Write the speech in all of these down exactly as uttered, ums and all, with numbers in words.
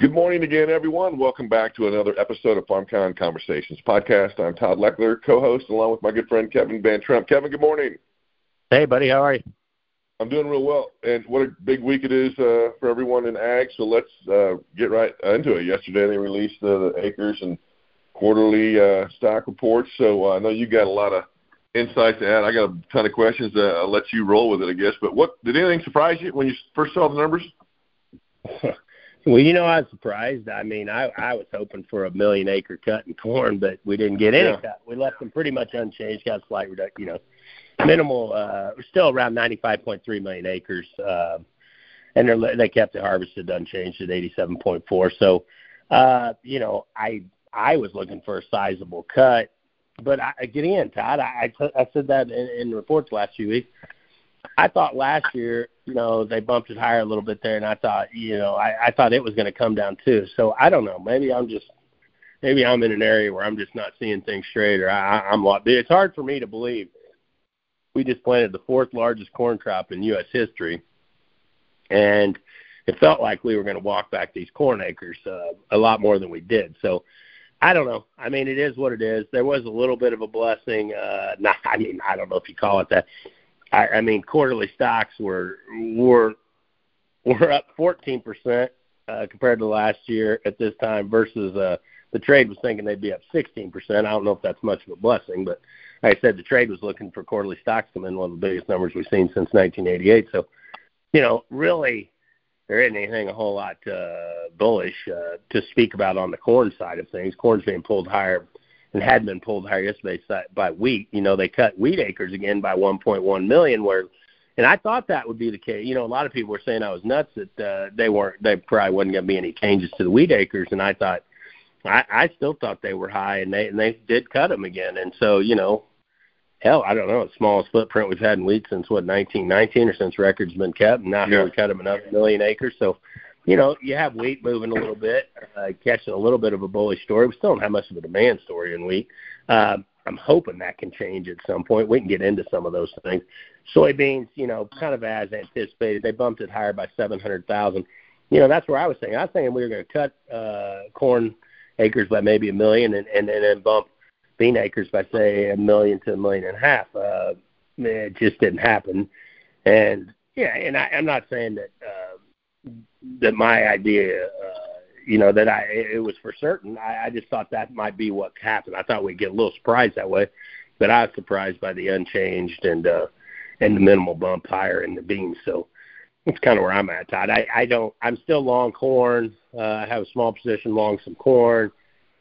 Good morning again, everyone. Welcome back to another episode of FarmCon Conversations podcast. I'm Todd Leckler, co-host, along with my good friend Kevin Van Trump. Kevin, good morning. Hey, buddy. How are you? I'm doing real well. And what a big week it is uh, for everyone in ag. So let's uh, get right into it. Yesterday they released uh, the acres and quarterly uh, stock reports. So uh, I know you got a lot of insight to add. I got a ton of questions. Uh, I'll let you roll with it, I guess. But what did anything surprise you when you first saw the numbers? Well, you know, I was surprised. I mean, I, I was hoping for a million acre cut in corn, but we didn't get any yeah. cut. We left them pretty much unchanged, got a slight reduction, you know, minimal. Uh, we're still around ninety-five point three million acres, uh, and they're, they kept it harvested unchanged at eighty-seven point four. So, uh, you know, I I was looking for a sizable cut, but I, again, Todd, I, I said that in, in reports last few weeks. I thought last year, you know, they bumped it higher a little bit there, and I thought, you know, I, I thought it was going to come down too. So I don't know. Maybe I'm just, maybe I'm in an area where I'm just not seeing things straight, or I, I'm lost. It's hard for me to believe we just planted the fourth largest corn crop in U S history, and it felt like we were going to walk back these corn acres uh, a lot more than we did. So I don't know. I mean, it is what it is. There was a little bit of a blessing. Uh, not, I mean, I don't know if you call it that. I, I mean, quarterly stocks were were were up fourteen percent uh, compared to last year at this time versus uh, the trade was thinking they'd be up sixteen percent. I don't know if that's much of a blessing, but like I said, the trade was looking for quarterly stocks to come in, one of the biggest numbers we've seen since nineteen eighty-eight. So, you know, really there isn't anything a whole lot uh, bullish uh, to speak about on the corn side of things. Corn's being pulled higher and had been pulled higher yesterday by wheat. You know, they cut wheat acres again by one point one million, where, and I thought that would be the case. You know, a lot of people were saying I was nuts that uh, they weren't, they probably wasn't going to be any changes to the wheat acres, and I thought, I, I still thought they were high, and they and they did cut them again. And so, you know, hell, I don't know, the smallest footprint we've had in wheat since what nineteen nineteen, or since records been kept, and now yeah. here we cut them another million acres. So, you know, you have wheat moving a little bit, uh, catching a little bit of a bullish story. We still don't have much of a demand story in wheat. Uh, I'm hoping that can change at some point. We can get into some of those things. Soybeans, you know, kind of as anticipated. They bumped it higher by seven hundred thousand. You know, that's where I was saying. I was thinking we were going to cut uh, corn acres by maybe a million and, and, and then bump bean acres by, say, a million to a million and a half. Uh, it just didn't happen. And, yeah, and I, I'm not saying that uh, – that my idea, uh, you know, that I it was for certain. I, I just thought that might be what happened. I thought we'd get a little surprised that way, but I was surprised by the unchanged and uh, and the minimal bump higher in the beans. So it's kind of where I'm at, Todd. I, I don't. I'm still long corn. Uh, I have a small position long some corn.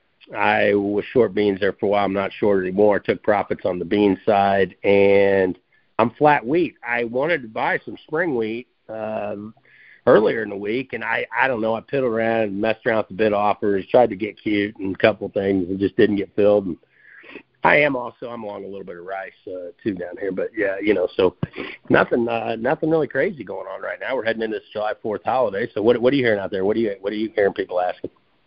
I was short beans there for a while. I'm not short anymore. I took profits on the bean side, and I'm flat wheat. I wanted to buy some spring wheat Um, earlier in the week, and I, I don't know, I piddled around and messed around with the bid offers, tried to get cute and a couple of things, and just didn't get filled. And I am also, I'm along a little bit of rice, uh, too, down here, but yeah, you know, so nothing, uh, nothing really crazy going on right now. We're heading into this July fourth holiday. So what, what are you hearing out there? What are you, what are you hearing people asking?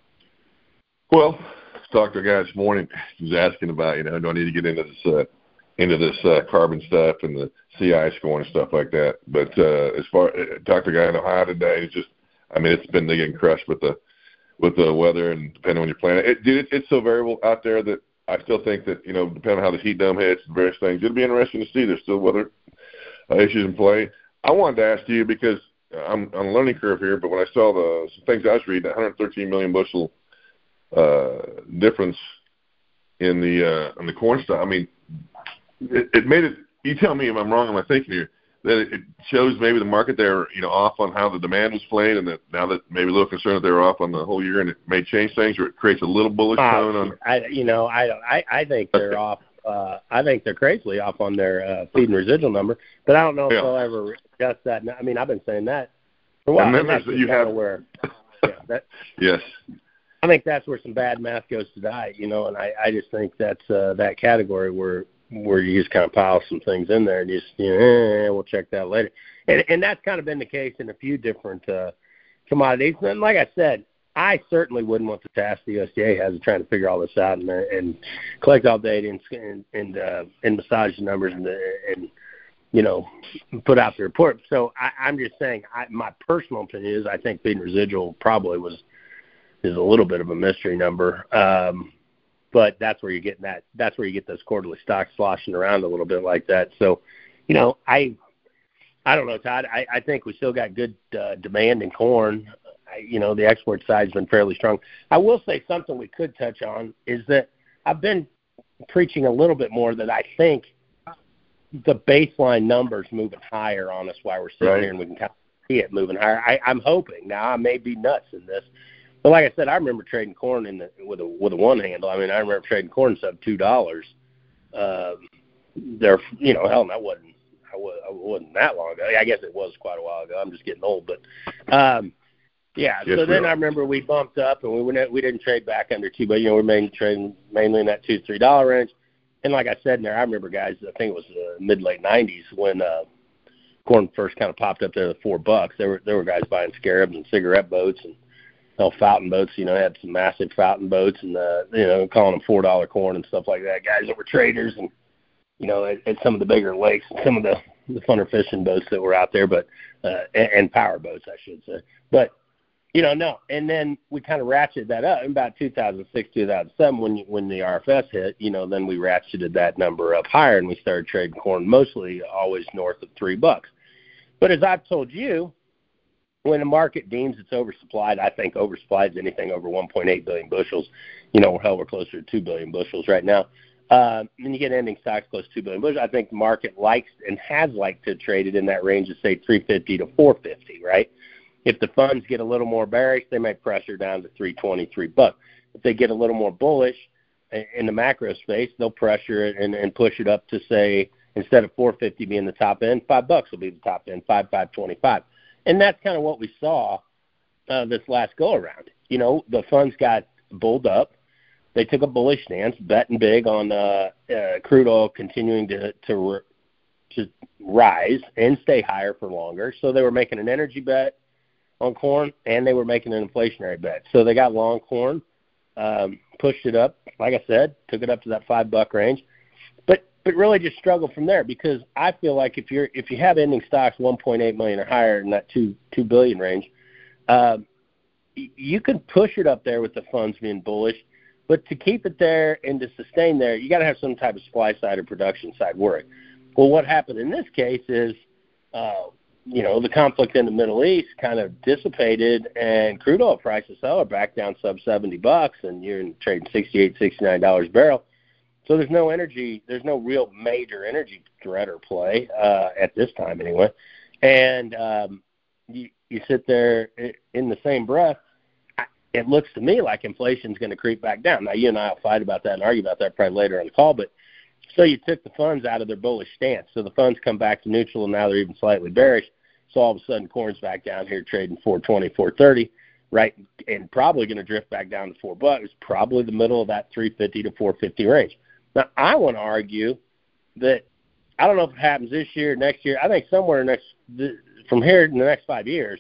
Well, I talked to a guy this morning. He was asking about, you know, do I need to get into this, uh, into this uh, carbon stuff and the C I score and stuff like that. But uh, as far uh, talked to a guy in Ohio today, it's just, I mean, it's been getting crushed with the with the weather and depending on your planet. It, dude, it, it's so variable out there that I still think that, you know, depending on how the heat dome hits and various things, it'll be interesting to see. There's still weather uh, issues in play. I wanted to ask you because I'm on a learning curve here, but when I saw the some things I was reading, one hundred thirteen million bushel uh, difference in the uh, in the corn stock. I mean, It, it made it. You tell me if I'm wrong in my thinking here. That it, it shows maybe the market they're you know off on how the demand was played, and that now that maybe a little concerned that they were off on the whole year, and it may change things, or it creates a little bullish tone uh, on. I you know I don't I, I think they're off. Uh, I think they're crazily off on their uh, feed and residual number, but I don't know if yeah. they'll ever adjust that. I mean, I've been saying that for a while. And then there's, you have where, yeah, that, yes. I think that's where some bad math goes to die, you know, and I, I just think that's uh, that category where where you just kind of pile some things in there and just, you know, eh, we'll check that later. And and that's kind of been the case in a few different uh, commodities. And like I said, I certainly wouldn't want to task the U S D A has of trying to figure all this out and, and collect all data and and and, uh, and massage the numbers and, and you know put out the report. So I, I'm just saying, I, my personal opinion is I think feed and residual probably was is a little bit of a mystery number. Um, but that's where you're getting that. That's where you get those quarterly stocks sloshing around a little bit like that. So, you know, I, I don't know, Todd. I, I think we still got good uh, demand in corn. I, you know, the export side's been fairly strong. I will say something we could touch on is that I've been preaching a little bit more that I think the baseline numbers moving higher on us while we're sitting right. here, and we can kind of see it moving higher. I, I'm hoping. Now, I may be nuts in this, but like I said, I remember trading corn in the, with a with a one handle. I mean, I remember trading corn sub two dollars. Um, there, you know, hell, that wasn't I, was, I wasn't that long ago. I guess it was quite a while ago. I'm just getting old, but um, yeah. Yes, so then really. I remember we bumped up, and we went, we didn't trade back under two, but you know, we mainly trading mainly in that two three dollar range. And like I said in there, I remember guys. I think it was uh, mid late nineties when uh, corn first kind of popped up there to four bucks. There were there were guys buying scarabs and cigarette boats and you know, fountain boats. You know, had some massive fountain boats and uh, you know, calling them four dollar corn and stuff like that. Guys that were traders and you know, at, at some of the bigger lakes, and some of the the funner fishing boats that were out there, but uh, and, and power boats, I should say. But you know, no. And then we kind of ratcheted that up in about two thousand six, two thousand seven when you, when the R F S hit. You know, then we ratcheted that number up higher, and we started trading corn mostly always north of three bucks. But as I've told you, when the market deems it's oversupplied, I think oversupplied is anything over one point eight billion bushels. You know, hell, we're closer to two billion bushels right now. Uh, when you get ending stocks close to two billion bushels, I think the market likes and has liked to trade it in that range of say three fifty to four fifty, right? If the funds get a little more bearish, they might pressure down to three twenty, three bucks. If they get a little more bullish in the macro space, they'll pressure it and, and push it up to say, instead of four fifty being the top end, five bucks will be the top end, five, five twenty-five. And that's kind of what we saw uh, this last go around. You know, the funds got bulled up. They took a bullish stance, betting big on uh, uh, crude oil continuing to, to to rise and stay higher for longer. So they were making an energy bet on corn, and they were making an inflationary bet. So they got long corn, um, pushed it up, like I said, took it up to that five buck range, but but really just struggled from there because I feel like if you're if you have ending stocks one point eight million or higher in that two two billion range, um, you can push it up there with the funds being bullish, but to keep it there and to sustain there, you got to have some type of supply side or production side worry. Well, what happened in this case is, uh, you know, the conflict in the Middle East kind of dissipated, and crude oil prices oh, are back down sub seventy bucks, and you're trading sixty-eight, sixty-nine dollars a barrel. So there's no energy, there's no real major energy threat or play uh, at this time anyway. And um, you, you sit there in the same breath. It looks to me like inflation's going to creep back down. Now, you and I will fight about that and argue about that probably later on the call, but so you took the funds out of their bullish stance. So the funds come back to neutral, and now they're even slightly bearish. So all of a sudden, corn's back down here trading four twenty, four thirty, right, and probably going to drift back down to four bucks, probably the middle of that three fifty to four fifty range. Now, I want to argue that I don't know if it happens this year, next year. I think somewhere next from here in the next five years,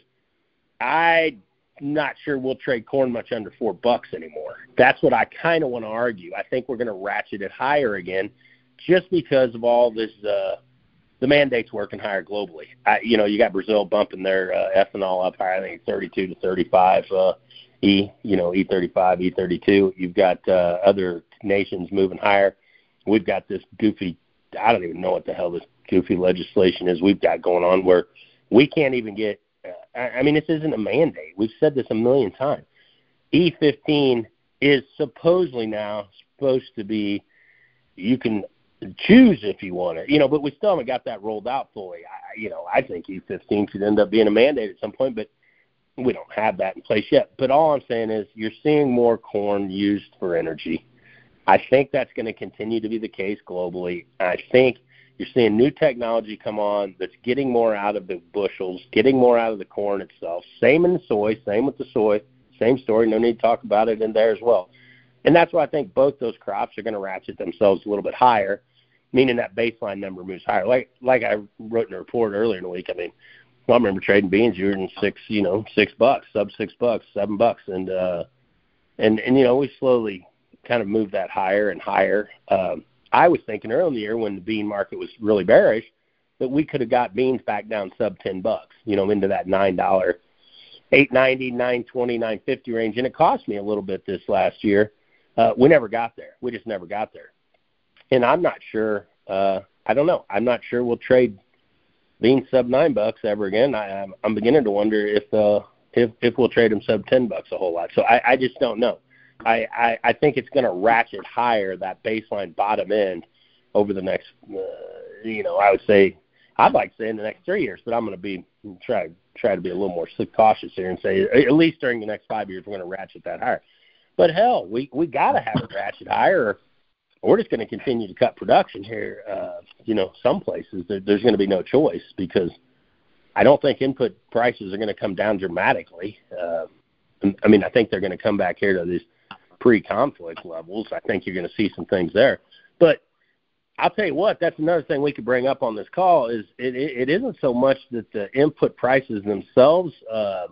I'm not sure we'll trade corn much under four bucks anymore. That's what I kind of want to argue. I think we're going to ratchet it higher again, just because of all this, uh, the mandates working higher globally. I, you know, you got Brazil bumping their uh, ethanol up higher, I think thirty-two to thirty-five uh, E, you know, E thirty-five, E thirty-two. You've got uh, other nations moving higher. We've got this goofy, I don't even know what the hell this goofy legislation is we've got going on where we can't even get, uh, I, I mean, this isn't a mandate. We've said this a million times. E fifteen is supposedly now supposed to be, you can choose if you want it, you know, but we still haven't got that rolled out fully. I, you know, I think E fifteen should end up being a mandate at some point, but we don't have that in place yet. But all I'm saying is you're seeing more corn used for energy. I think that's going to continue to be the case globally. I think you're seeing new technology come on that's getting more out of the bushels, getting more out of the corn itself. Same in the soy, same with the soy, same story. No need to talk about it in there as well. And that's why I think both those crops are going to ratchet themselves a little bit higher, meaning that baseline number moves higher. Like like I wrote in a report earlier in the week, I mean, well, I remember trading beans, you were in six, you know, six bucks, sub six bucks, seven bucks. And, uh, and, and, you know, we slowly kind of moved that higher and higher. Um, I was thinking early in the year when the bean market was really bearish that we could have got beans back down sub ten bucks, you know, into that nine dollars, eight ninety, nine twenty, nine fifty range, and it cost me a little bit this last year. Uh, we never got there. We just never got there. And I'm not sure. Uh, I don't know. I'm not sure we'll trade beans sub nine bucks ever again. I, I'm, I'm beginning to wonder if uh, if if we'll trade them sub ten bucks a whole lot. So I, I just don't know. I, I, I think it's going to ratchet higher, that baseline bottom end, over the next, uh, you know, I would say, I'd like to say in the next three years, but I'm going to be try try to be a little more cautious here and say at least during the next five years we're going to ratchet that higher. But hell, we we got to have it ratchet higher, or we're just going to continue to cut production here. Uh, you know, some places there, there's going to be no choice, because I don't think input prices are going to come down dramatically. Uh, I mean, I think they're going to come back here to these pre-conflict levels. I think you're going to see some things there. But I'll tell you what, that's another thing we could bring up on this call is it, it, it isn't so much that the input prices themselves uh,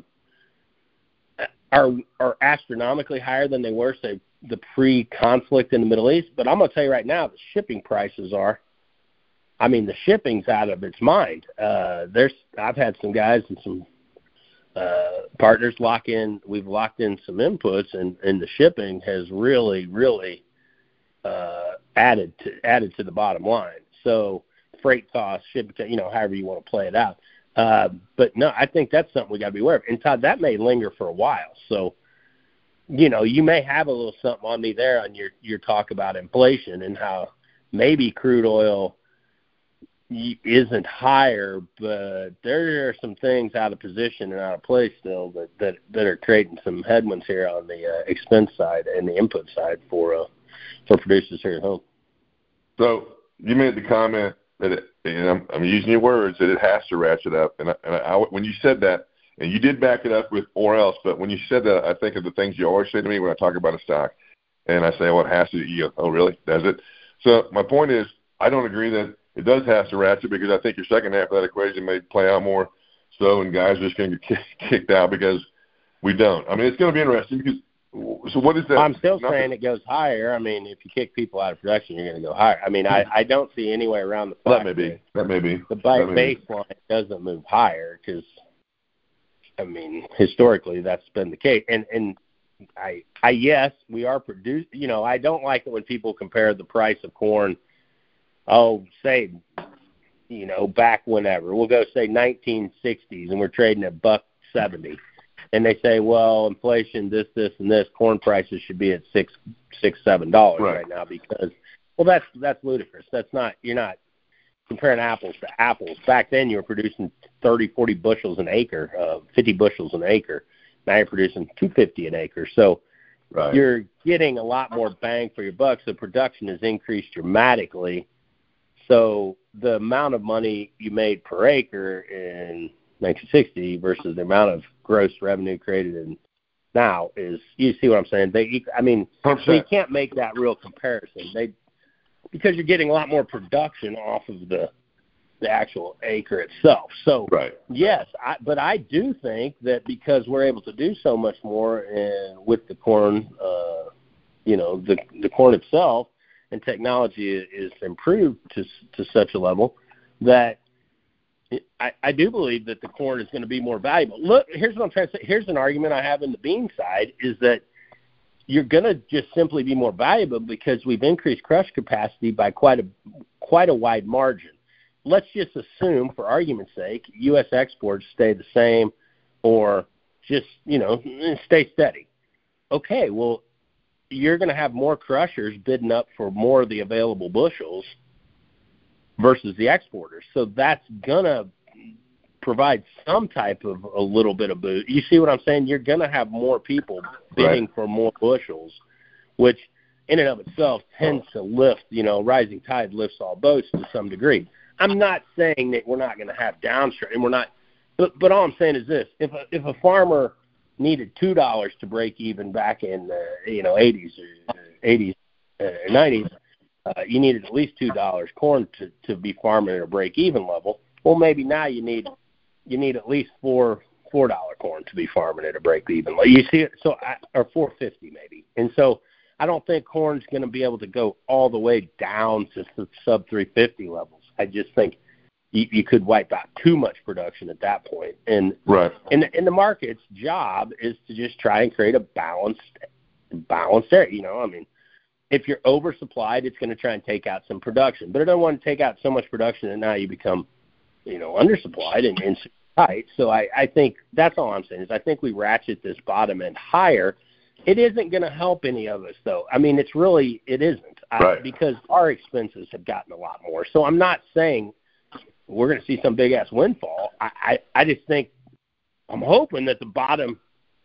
are are astronomically higher than they were, say, the pre-conflict in the Middle East. But I'm going to tell you right now, the shipping prices are. I mean, the shipping's out of its mind. Uh, there's I've had some guys and some uh, partners lock in. We've locked in some inputs, and, and the shipping has really, really uh, added to added to the bottom line. So freight costs, shipping, you know, however you want to play it out. Uh, but no, I think that's something we got to be aware of. And Todd, that may linger for a while. So, you know, you may have a little something on me there on your your talk about inflation and how maybe crude oil isn't higher, but there are some things out of position and out of place still that that, that are creating some headwinds here on the uh, expense side and the input side for uh, for producers here at home. So you made the comment that it, and I'm, I'm using your words, that it has to ratchet up, and, I, and I, when you said that, and you did back it up with or else, but when you said that, I think of the things you always say to me when I talk about a stock, and I say, well, it has to. You go, oh, really? Does it? So my point is, I don't agree that it does have to ratchet, because I think your second half of that equation may play out more so, and guys are just going to get kicked out because we don't. I mean, it's going to be interesting because so what is that? I'm still Nothing. saying it goes higher. I mean, if you kick people out of production, you're going to go higher. I mean, I, I don't see any way around the fact that may be. That may be. The baseline doesn't move higher because, I mean, historically that's been the case. And and I I yes, we are produced. You know, I don't like it when people compare the price of corn. Oh, say, you know, back whenever. We'll go, say, nineteen sixties, and we're trading at buck seventy. And they say, well, inflation, this, this, and this, corn prices should be at six, six, seven dollars right. right now because, well, that's that's ludicrous. That's not, you're not comparing apples to apples. Back then, you were producing thirty, forty bushels an acre, uh, fifty bushels an acre. Now you're producing two hundred fifty an acre. So right. you're getting a lot more bang for your buck. So production has increased dramatically. So the amount of money you made per acre in nineteen sixty versus the amount of gross revenue created in now is, you see what I'm saying? They, I mean, so you can't make that real comparison. They, because you're getting a lot more production off of the the actual acre itself. So right. yes, I, but I do think that because we're able to do so much more and with the corn, uh, you know, the the corn itself, and technology is improved to to such a level that I, I do believe that the corn is going to be more valuable. Look, here's what I'm trying to say. Here's an argument I have in the bean side is that you're going to just simply be more valuable because we've increased crush capacity by quite a quite a wide margin. Let's just assume, for argument's sake, U S exports stay the same or just, you know, stay steady. Okay, well, you're going to have more crushers bidding up for more of the available bushels versus the exporters. So that's going to provide some type of a little bit of boost. You see what I'm saying? You're going to have more people bidding right. for more bushels, which in and of itself tends to lift, you know, rising tide lifts all boats to some degree. I'm not saying that we're not going to have downstream, and we're not, but, but all I'm saying is this. If a, if a farmer needed two dollars to break even back in the, you know, eighties or eighties or nineties, uh, you needed at least two dollars corn to, to be farming at a break-even level. Well, maybe now you need you need at least four four dollar corn to be farming at a break-even level. You see it, so I, or four fifty maybe. And so I don't think corn's going to be able to go all the way down to sub three fifty levels. I just think you, you could wipe out too much production at that point. And right. And, and the market's job is to just try and create a balanced, balanced area. You know, I mean, if you're oversupplied, it's going to try and take out some production. But it doesn't want to take out so much production that now you become, you know, undersupplied and, and tight. So I, I think that's all I'm saying is I think we ratchet this bottom end higher. It isn't going to help any of us, though. I mean, it's really, it isn't. Right. I, because our expenses have gotten a lot more. So I'm not saying we're going to see some big-ass windfall. I, I, I just think I'm hoping that the bottom,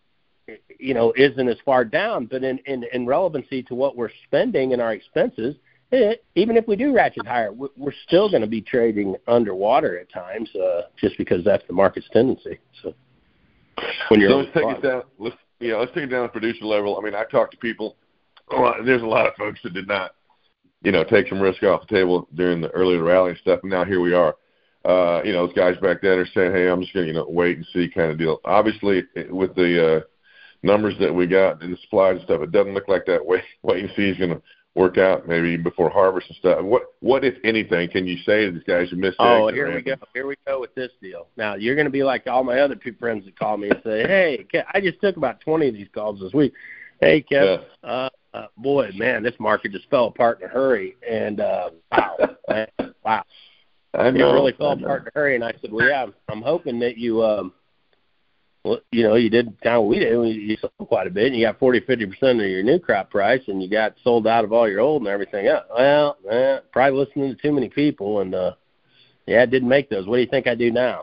you know, isn't as far down. But in, in, in relevancy to what we're spending and our expenses, it, even if we do ratchet higher, we're still going to be trading underwater at times uh, just because that's the market's tendency. So when you're so let's take it down. Let's, yeah, let's take it down to producer level. I mean, I talked to people. Oh, there's a lot of folks that did not, you know, take some risk off the table during the early rally and stuff. And now here we are. Uh, you know, those guys back then are saying, hey, I'm just going to, you know, wait and see kind of deal. Obviously, with the uh, numbers that we got and the supplies and stuff, it doesn't look like that wait, wait and see is going to work out maybe even before harvest and stuff. What, what if anything, can you say to these guys who missed Oh, here we go. Here we go with this deal. Now, you're going to be like all my other two friends that call me and say, hey, I just took about twenty of these calls this week. Hey, Kev, yeah. uh, uh, boy, man, this market just fell apart in a hurry. And, uh, wow, man, wow. I know. It really fell apart in a hurry. And I said, well, yeah, I'm hoping that you, um, well, you know, you did kind of what we did. You sold quite a bit, and you got forty, fifty percent of your new crop price, and you got sold out of all your old and everything else. Well, eh, probably listening to too many people, and, uh, yeah, I didn't make those. What do you think I do now?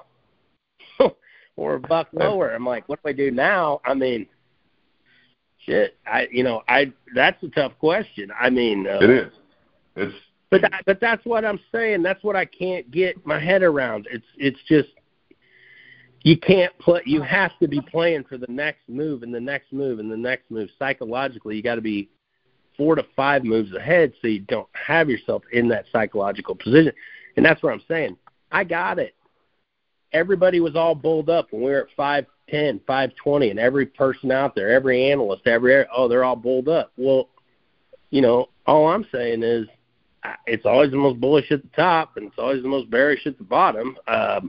Or a buck lower. I'm like, what do I do now? I mean, shit, I, you know, I, that's a tough question. I mean, uh, it is. It's, but, that, but that's what I'm saying. That's what I can't get my head around. It's, it's just, you can't play. You have to be playing for the next move and the next move and the next move. Psychologically, you got to be four to five moves ahead so you don't have yourself in that psychological position. And that's what I'm saying. I got it. Everybody was all bulled up when we were at five ten, five twenty, and every person out there, every analyst, every oh, they're all bulled up. Well, you know, all I'm saying is it's always the most bullish at the top, and it's always the most bearish at the bottom. Um,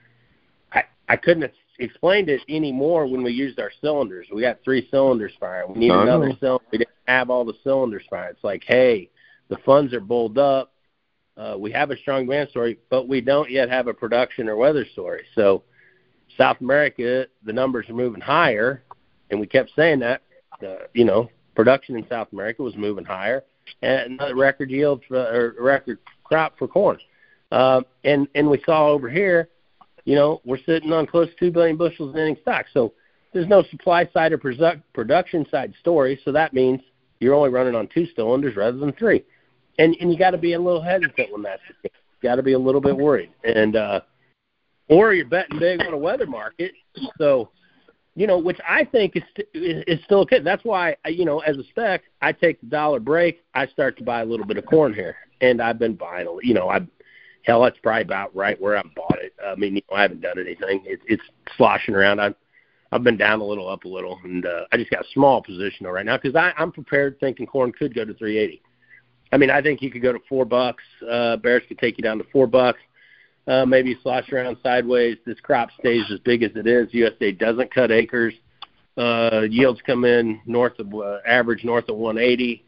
I I couldn't have explained it any more when we used our cylinders. We got three cylinders firing. We need uh-huh. another cylinder. We didn't have all the cylinders firing. It's like, hey, the funds are bulled up. Uh, we have a strong demand story, but we don't yet have a production or weather story. So South America, the numbers are moving higher, and we kept saying that. Uh, you know, production in South America was moving higher, and another record yield for, or record crop for corn. Uh, and and we saw over here, you know, we're sitting on close to two billion bushels in ending stock. So there's no supply side or produ- production side story. So that means you're only running on two cylinders rather than three. And and you got to be a little hesitant when that's the case. You got to be a little bit worried. And uh, or you're betting big on a weather market. So, you know, which I think is is, is still okay. That's why, you know, as a spec, I take the dollar break. I start to buy a little bit of corn here. And I've been buying, you know, I hell, that's probably about right where I bought it. I mean, you know, I haven't done anything. It, it's sloshing around. I've, I've been down a little, up a little. And uh, I just got a small position right now because I'm prepared thinking corn could go to three eighty. I mean, I think you could go to four bucks. Uh, Bears could take you down to four bucks. Uh, maybe slosh around sideways. This crop stays as big as it is. U S D A doesn't cut acres. Uh, yields come in north of uh, average north of one eighty.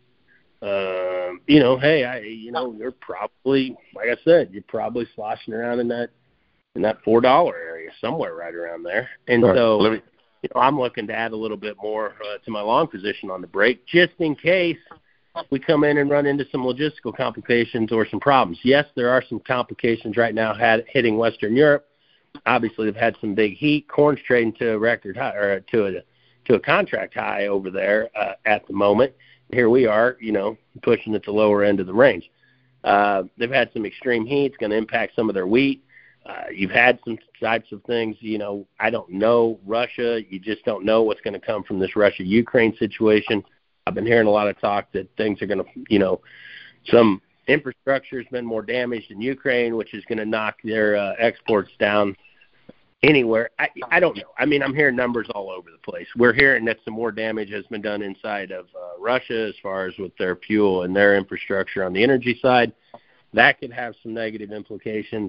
Uh, you know, hey, I, you know, you're probably, like I said, you're probably sloshing around in that in that four dollar area somewhere right around there. And right. so, Let me- you know, I'm looking to add a little bit more uh, to my long position on the break, just in case we come in and run into some logistical complications or some problems. Yes, there are some complications right now had, hitting Western Europe. Obviously, they've had some big heat. Corn's trading to a record high, or to a to a contract high over there uh, at the moment. Here we are, you know, pushing at the lower end of the range. Uh, they've had some extreme heat. It's going to impact some of their wheat. Uh, you've had some types of things, you know, I don't know. Russia, you just don't know what's going to come from this Russia-Ukraine situation. I've been hearing a lot of talk that things are going to, you know, some infrastructure has been more damaged in Ukraine, which is going to knock their uh, exports down anywhere. I, I don't know. I mean, I'm hearing numbers all over the place. We're hearing that some more damage has been done inside of uh, Russia as far as with their fuel and their infrastructure on the energy side. That could have some negative implications.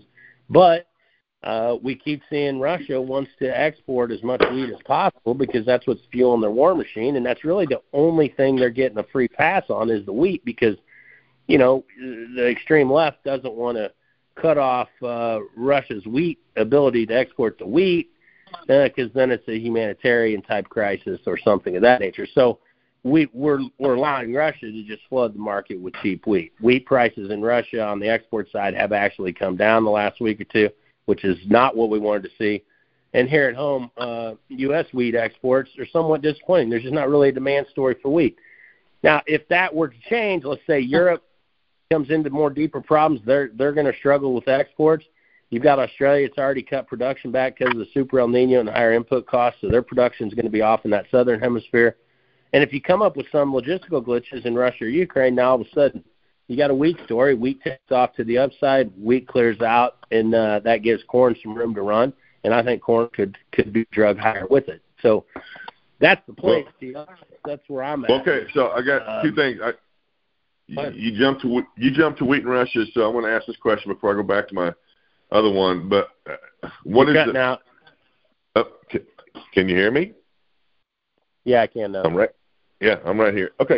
But uh, we keep seeing Russia wants to export as much wheat as possible because that's what's fueling their war machine, and that's really the only thing they're getting a free pass on is the wheat because, you know, the extreme left doesn't want to cut off uh, Russia's wheat ability to export the wheat because uh, then it's a humanitarian type crisis or something of that nature. So we, we're we're allowing Russia to just flood the market with cheap wheat. Wheat prices in Russia on the export side have actually come down the last week or two, which is not what we wanted to see. And here at home, uh, U S wheat exports are somewhat disappointing. There's just not really a demand story for wheat. Now, if that were to change, let's say Europe comes into more deeper problems, they're they're going to struggle with exports. You've got Australia; it's already cut production back because of the super El Nino and the higher input costs, so their production is going to be off in that southern hemisphere. And if you come up with some logistical glitches in Russia or Ukraine, now all of a sudden you got a wheat story. Wheat takes off to the upside, wheat clears out, and uh, that gives corn some room to run. And I think corn could could be drug higher with it. So that's the place. Well, that's where I'm at. Okay, so I got uh, two things. I, you, you jumped to you jumped to wheat in Russia, so I want to ask this question before I go back to my other one. But uh, what You're is the, out. Oh, can, can you hear me? Yeah, I can now. I'm right. Yeah, I'm right here. Okay.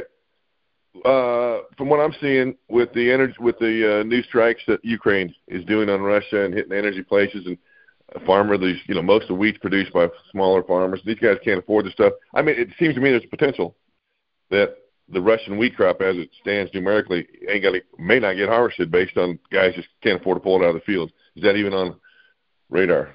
Uh, from what I'm seeing with the energy, with the uh, new strikes that Ukraine is doing on Russia and hitting energy places, and a farmer, these you know most of the wheat's produced by smaller farmers. These guys can't afford the stuff. I mean, it seems to me there's potential that the Russian wheat crop, as it stands numerically, ain't gonna may not get harvested based on guys just can't afford to pull it out of the field. Is that even on radar?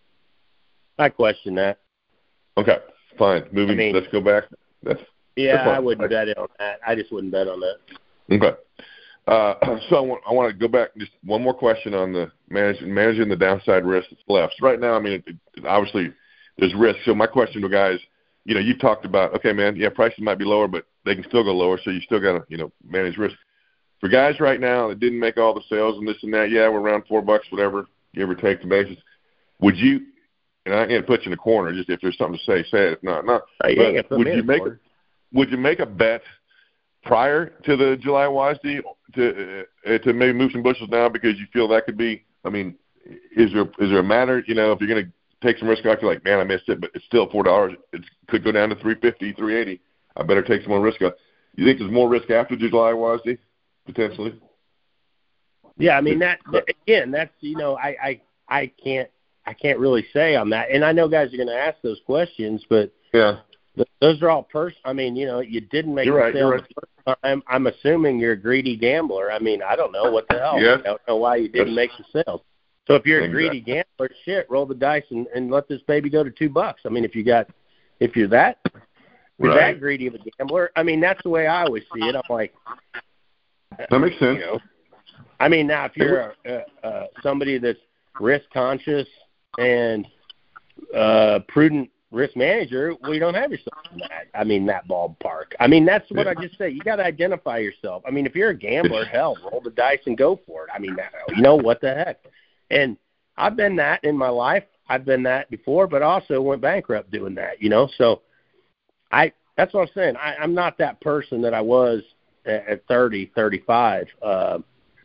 I question that. Okay, fine. Moving. I mean, let's go back. That's yeah. that's I wouldn't bet on that. I just wouldn't bet on that. Okay. Uh, so I want, I want to go back just one more question on the managing managing the downside risk that's left. So right now, I mean, it, it, obviously there's risk. So my question to guys, you know, you talked about, okay, man, yeah, prices might be lower, but they can still go lower. So you still got to, you know, manage risk. For guys right now that didn't make all the sales and this and that, yeah, we're around four bucks, whatever, give or take the basis. Would you? And I can't put you in a corner. Just if there's something to say, say it. If not, not. Yeah, but would you make a, would you make a bet prior to the July W A S D to uh, to maybe move some bushels now because you feel that could be? I mean, is there is there a matter? You know, if you're going to take some risk out, you're like, man, I missed it, but it's still four dollars. It could go down to three fifty, three eighty. I better take some more risk out. You think there's more risk after July W A S D potentially? Yeah, I mean that again. That's you know, I I I can't I can't really say on that, and I know guys are going to ask those questions, but yeah. Those are all pers. I mean, you know, you didn't make you're a right, sale. Right. I'm, I'm assuming you're a greedy gambler. I mean, I don't know what the hell. Yes. I don't know why you didn't That's, make the sale. So if you're exactly. a greedy gambler, shit, roll the dice and, and let this baby go to two bucks. I mean, if you got, if you're that, if you're right. that greedy of a gambler, I mean, that's the way I always see it. I'm like, that makes sense. You know, I mean, now if you're a, a, a, somebody that's risk conscious and uh, prudent risk manager, we don't have yourself in that. I mean, that ballpark. I mean, that's what yeah. I just say. You got to identify yourself. I mean, if you're a gambler, hell, roll the dice and go for it. I mean, you know, what the heck? And I've been that in my life. I've been that before, but also went bankrupt doing that, you know? So I, that's what I'm saying. I, I'm not that person that I was at, at thirty, thirty-five, uh,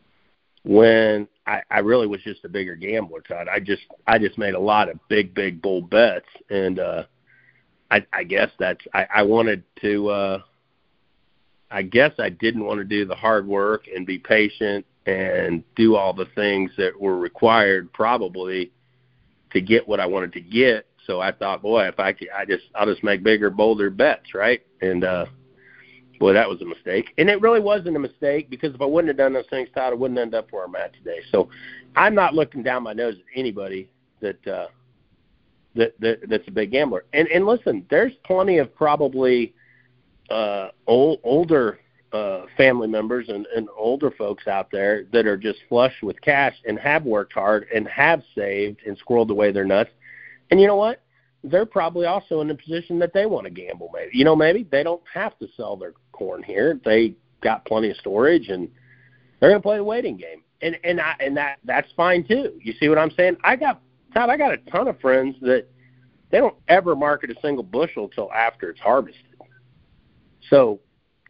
when I, I really was just a bigger gambler, Todd. I just I just made a lot of big, big, bold bets, and uh, I, I guess that's I, I wanted to. Uh, I guess I didn't want to do the hard work and be patient and do all the things that were required, probably, to get what I wanted to get. So I thought, boy, if I could, I just I'll just make bigger, bolder bets, right? And uh, boy, that was a mistake. And it really wasn't a mistake, because if I wouldn't have done those things, Todd, I wouldn't end up where I'm at today. So I'm not looking down my nose at anybody that uh, that, that that's a big gambler. And and listen, there's plenty of probably uh, old, older uh, family members and, and older folks out there that are just flush with cash and have worked hard and have saved and squirreled away their nuts. And you know what? They're probably also in a position that they want to gamble. Maybe, you know, maybe they don't have to sell their corn here. They got plenty of storage, and they're going to play the waiting game. And and I and that that's fine too. You see what I'm saying? I got Todd. I got a ton of friends that they don't ever market a single bushel till after it's harvested. So, you know,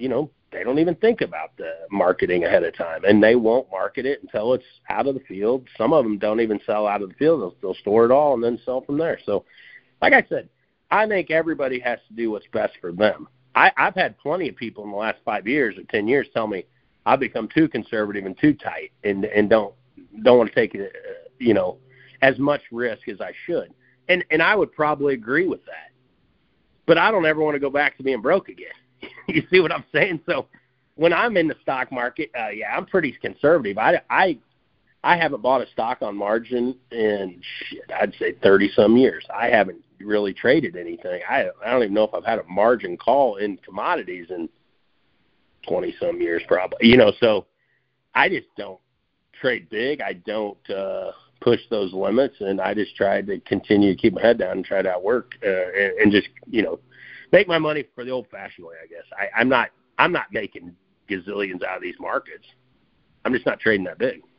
they don't even think about the marketing ahead of time, and they won't market it until it's out of the field. Some of them don't even sell out of the field. They'll, they'll store it all and then sell from there. So, like I said, I think everybody has to do what's best for them. I, I've had plenty of people in the last five years or ten years tell me I've become too conservative and too tight and, and don't don't want to take, uh, you know, as much risk as I should. And and I would probably agree with that. But I don't ever want to go back to being broke again. You see what I'm saying? So when I'm in the stock market, uh, yeah, I'm pretty conservative. I, I, I haven't bought a stock on margin in, shit, I'd say thirty-some years. I haven't really traded anything. I, I don't even know if I've had a margin call in commodities in twenty-some years probably. You know, so I just don't trade big. I don't uh, push those limits, and I just try to continue to keep my head down and try to outwork uh, and, and just, you know, make my money for the old-fashioned way, I guess. I, I'm not I'm not making gazillions out of these markets. I'm just not trading that big.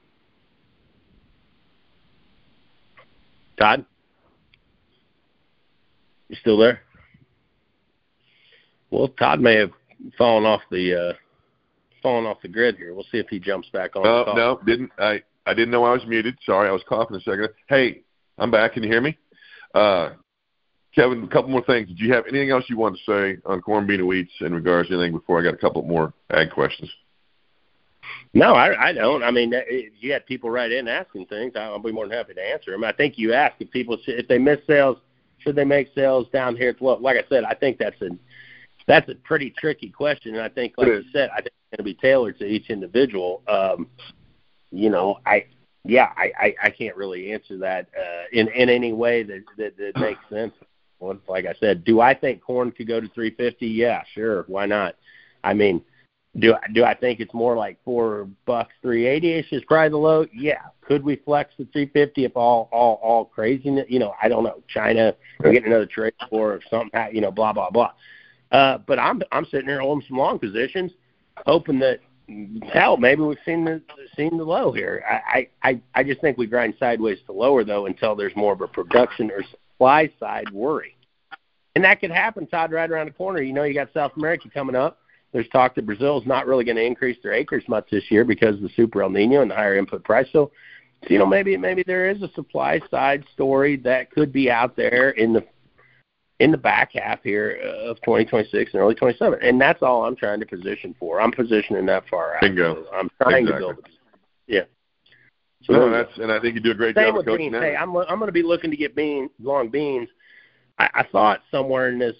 Todd? You still there? Well, Todd may have fallen off the uh, fallen off the grid here. We'll see if he jumps back on. Oh, the call. no, didn't I? I didn't know I was muted. Sorry, I was coughing a second. Hey, I'm back. Can you hear me? Uh, Kevin, a couple more things. Did you have anything else you wanted to say on corn, bean, and wheats in regards to anything before I got a couple more ag questions? No, I, I don't. I mean, if you had people write in asking things, I'll be more than happy to answer them. I think you asked if people, if they miss sales, should they make sales down here? Well, like I said, I think that's a that's a pretty tricky question, and I think, like you said, I think it's going to be tailored to each individual. Um, you know, I yeah, I, I, I can't really answer that uh, in in any way that that, that makes sense. Well, like I said, do I think corn could go to three fifty? Yeah, sure. Why not? I mean, do do I think it's more like four bucks, three eighty ish is probably the low? Yeah. Could we flex to three fifty if all all all craziness? You know, I don't know. China, we're getting another trade war or something. You know, blah blah blah. Uh, but I'm I'm sitting here holding some long positions, hoping that hell maybe we've seen the seen the low here. I I I just think we grind sideways to lower though until there's more of a production or supply side worry. And that could happen, Todd, right around the corner. You know, you got South America coming up. There's talk that Brazil's not really going to increase their acres much this year because of the super El Nino and the higher input price. So, you know, maybe maybe there is a supply side story that could be out there in the in the back half here of twenty twenty-six and early twenty-seven. And that's all I'm trying to position for. I'm positioning that far out. Bingo. So I'm trying exactly. to build it. Yeah. So no, that's and I think you do a great same job with of coaching beans. that. Hey, I'm I'm going to be looking to get bean long beans. I, I thought somewhere in this,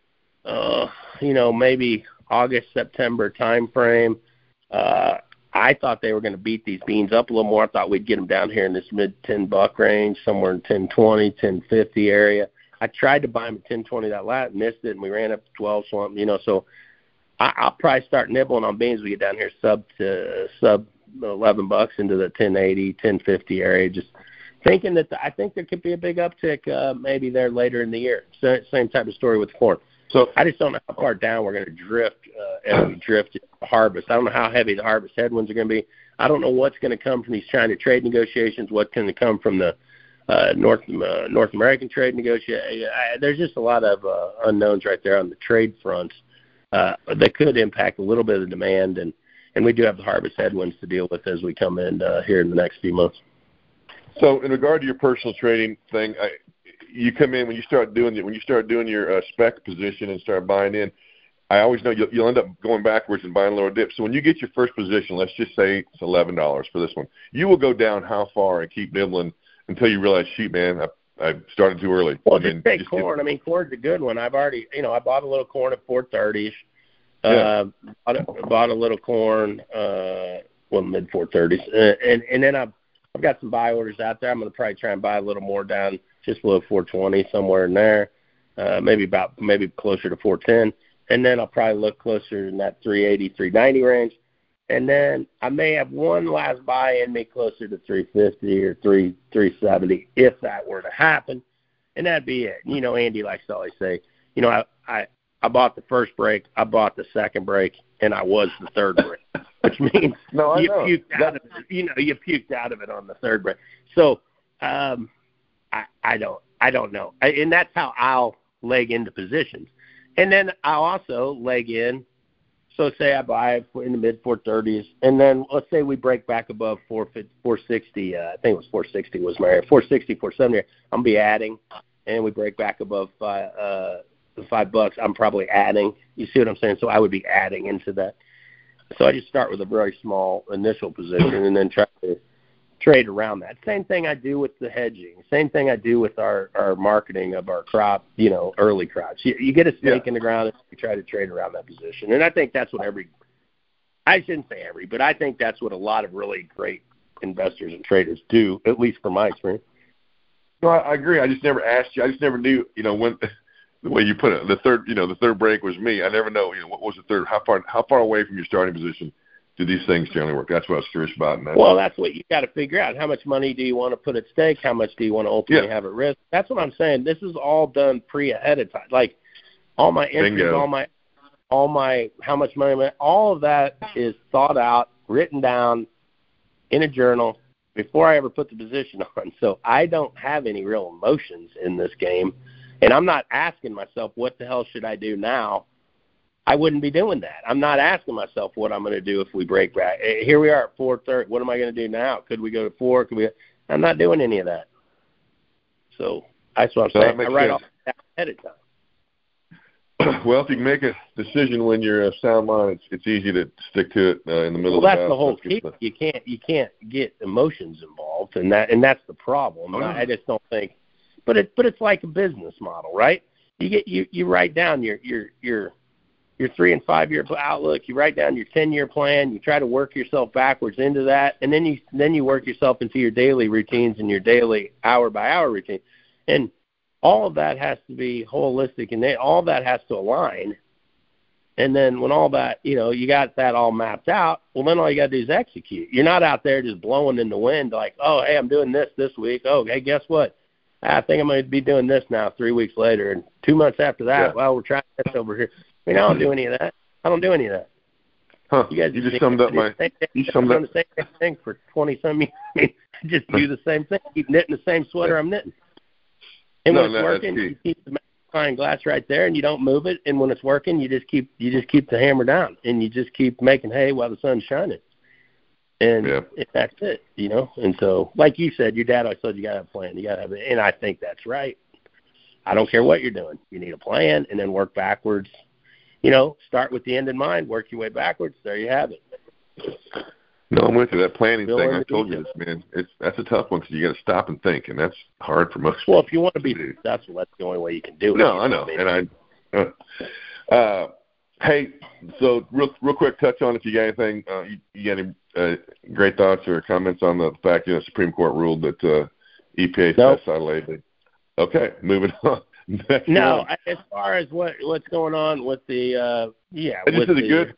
uh, you know, maybe August, September time frame, uh, I thought they were going to beat these beans up a little more. I thought we'd get them down here in this mid ten buck range, somewhere in ten twenty, ten fifty area. I tried to buy them at ten twenty that last, missed it, and we ran up to twelve something, you know. So I, I'll probably start nibbling on beans. We get down here sub to sub eleven bucks into the ten eighty, ten fifty area. Just thinking that the, I think there could be a big uptick uh, maybe there later in the year. So, same type of story with corn. So I just don't know how far down we're going to drift uh, as we drift to harvest. I don't know how heavy the harvest headwinds are going to be. I don't know what's going to come from these China trade negotiations, what's going to come from the uh, North uh, North American trade negotiations. There's just a lot of uh, unknowns right there on the trade fronts uh, that could impact a little bit of the demand, and, and we do have the harvest headwinds to deal with as we come in uh, here in the next few months. So in regard to your personal trading thing, I, you come in when you start doing when you start doing your uh, spec position and start buying in. I always know you'll, you'll end up going backwards and buying lower dips. So when you get your first position, let's just say it's eleven dollars for this one, you will go down how far and keep nibbling until you realize, shoot, man, I, I started too early. Well, I mean, just take just corn. get, I mean, corn's a good one. I've already, you know, I bought a little corn at four thirty-ish. Yeah. Uh, bought, a, bought a little corn, uh, well, mid four thirties, uh, and and then I've I've got some buy orders out there. I'm going to probably try and buy a little more down just below four twenty, somewhere in there, uh, maybe about maybe closer to four ten, and then I'll probably look closer in that three eighty, three ninety range, and then I may have one last buy in me closer to three fifty or three three seventy if that were to happen, and that'd be it. You know, Andy likes to always say, you know, I I, I bought the first break, I bought the second break, and I was the third break. Which means no, I you know. puked out of it. You know, you puked out of it on the third break. So, um, I, I don't, I don't know, I, and that's how I'll leg into positions, and then I'll also leg in So say I buy it in the mid four thirties, and then let's say we break back above four sixty. Uh, I think it was four sixty was my area. four sixty, four seventy. I'm gonna be adding, and we break back above five, uh, the five bucks. I'm probably adding. You see what I'm saying? So I would be adding into that. So I just start with a very small initial position, and then try to trade around that. Same thing I do with the hedging. Same thing I do with our, our marketing of our crop, you know, early crops. You, you get a stake yeah. in the ground and you try to trade around that position. And I think that's what every, I shouldn't say every, but I think that's what a lot of really great investors and traders do, at least from my experience. No, I, I agree. I just never asked you. I just never knew, you know, when the way you put it, the third, you know, the third break was me. I never know, you know, what was the third, how far, how far away from your starting position do these things generally work? That's what I was curious about. And that's well, that's what you got to figure out. How much money do you want to put at stake? How much do you want to ultimately yeah. have at risk? That's what I'm saying. This is all done pre ahead of time. Like all my entries, Bingo. all my, all my, how much money, all of that is thought out, written down in a journal before I ever put the position on. So I don't have any real emotions in this game, and I'm not asking myself, what the hell should I do now? I wouldn't be doing that. I'm not asking myself what I'm going to do if we break back. Here we are at four thirty. What am I going to do now? Could we go to four? Could we? I'm not doing any of that. So that's what I'm so saying. I write off that ahead of time. Well, if you can make a decision when you're a sound mind, it's, it's easy to stick to it uh, in the middle well, of the that's the whole key. You can't you can't get emotions involved, and that and that's the problem. Oh, I, I just don't think. But it but it's like a business model, right? You get you you write down your your your your three and five year outlook. You write down your ten year plan. You try to work yourself backwards into that, and then you then you work yourself into your daily routines and your daily hour by hour routine, and all of that has to be holistic, and they, all that has to align. And then when all that, you know, you got that all mapped out, well, then all you got to do is execute. You're not out there just blowing in the wind like, oh, hey, I'm doing this this week. Oh, hey, guess what? I think I'm going to be doing this now three weeks later. And two months after that, yeah. well, we're trying this over here. I mean, I don't do any of that. I don't do any of that. Huh. You guys you just summed up my – you summed up – the same thing for twenty-some years. I just do the same thing. Keep knitting the same sweater I'm knitting. And no, when it's no, working, you keep the magnifying glass right there, and you don't move it. And when it's working, you just keep you just keep the hammer down, and you just keep making hay while the sun's shining. And yeah. that's it, you know. And so, like you said, your dad always said you got to have a plan. You got to have it, and I think that's right. I don't care what you're doing. You need a plan, and then work backwards. You know, start with the end in mind, work your way backwards. There you have it. No, I'm with you. That planning Bill thing, I told you this, man. It's that's a tough one because you got to stop and think, and that's hard for most people. Well, if you want to be successful, that's the only way you can do it. No, I know, and I. Uh, uh, hey, so real, real quick, touch on if you got anything. Uh, you, you got any uh, great thoughts or comments on the fact you know Supreme Court ruled that uh, E P A nope. pesticide label? Okay, moving on. Next no, one. as far as what what's going on with the uh, yeah, I just with did the, good.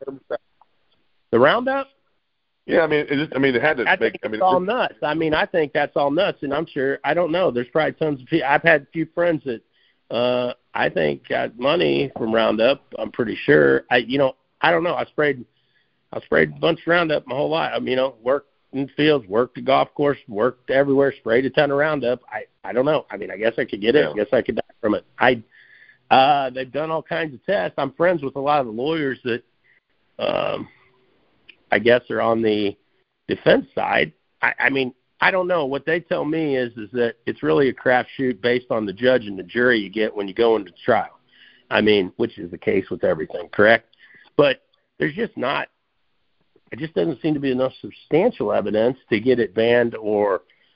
the Roundup. Yeah, I mean, it just, I mean, it had to I make. think I mean, it's all nuts. I mean, I think that's all nuts, and I'm sure. I don't know. There's probably tons of people. I've had a few friends that uh, I think got money from Roundup. I'm pretty sure. I, you know, I don't know. I sprayed, I sprayed a bunch of Roundup my whole life. I mean, you know, worked in fields, worked the golf course, worked everywhere, sprayed a ton of Roundup. I, I don't know. I mean, I guess I could get it. Yeah. I guess I could die from it. I, uh, they've done all kinds of tests. I'm friends with a lot of the lawyers that, um, I guess are on the defense side. I, I mean, I don't know. What they tell me is is that it's really a crapshoot based on the judge and the jury you get when you go into trial. I mean, which is the case with everything, correct? But there's just not. It just doesn't seem to be enough substantial evidence to get it banned or,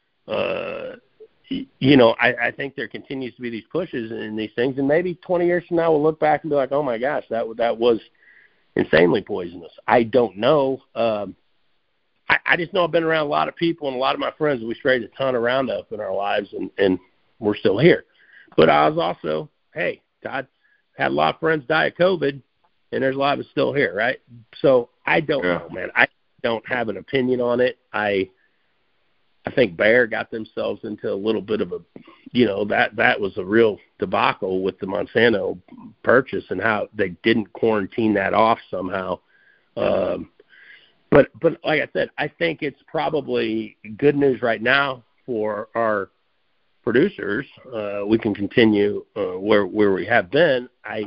uh, you know, I, I think there continues to be these pushes in these things, and maybe twenty years from now we'll look back and be like, oh my gosh, that that was insanely poisonous. I don't know. Um, I, I just know I've been around a lot of people, and a lot of my friends, we sprayed a ton of Roundup in our lives, and, and we're still here. But I was also, hey, God, had a lot of friends die of COVID, and there's a lot of us still here, right? So I don't yeah. know, man. I don't have an opinion on it. I I think Bayer got themselves into a little bit of a, you know, that that was a real debacle with the Monsanto purchase and how they didn't quarantine that off somehow. Um, but but like I said, I think it's probably good news right now for our producers. Uh, we can continue uh, where where we have been. I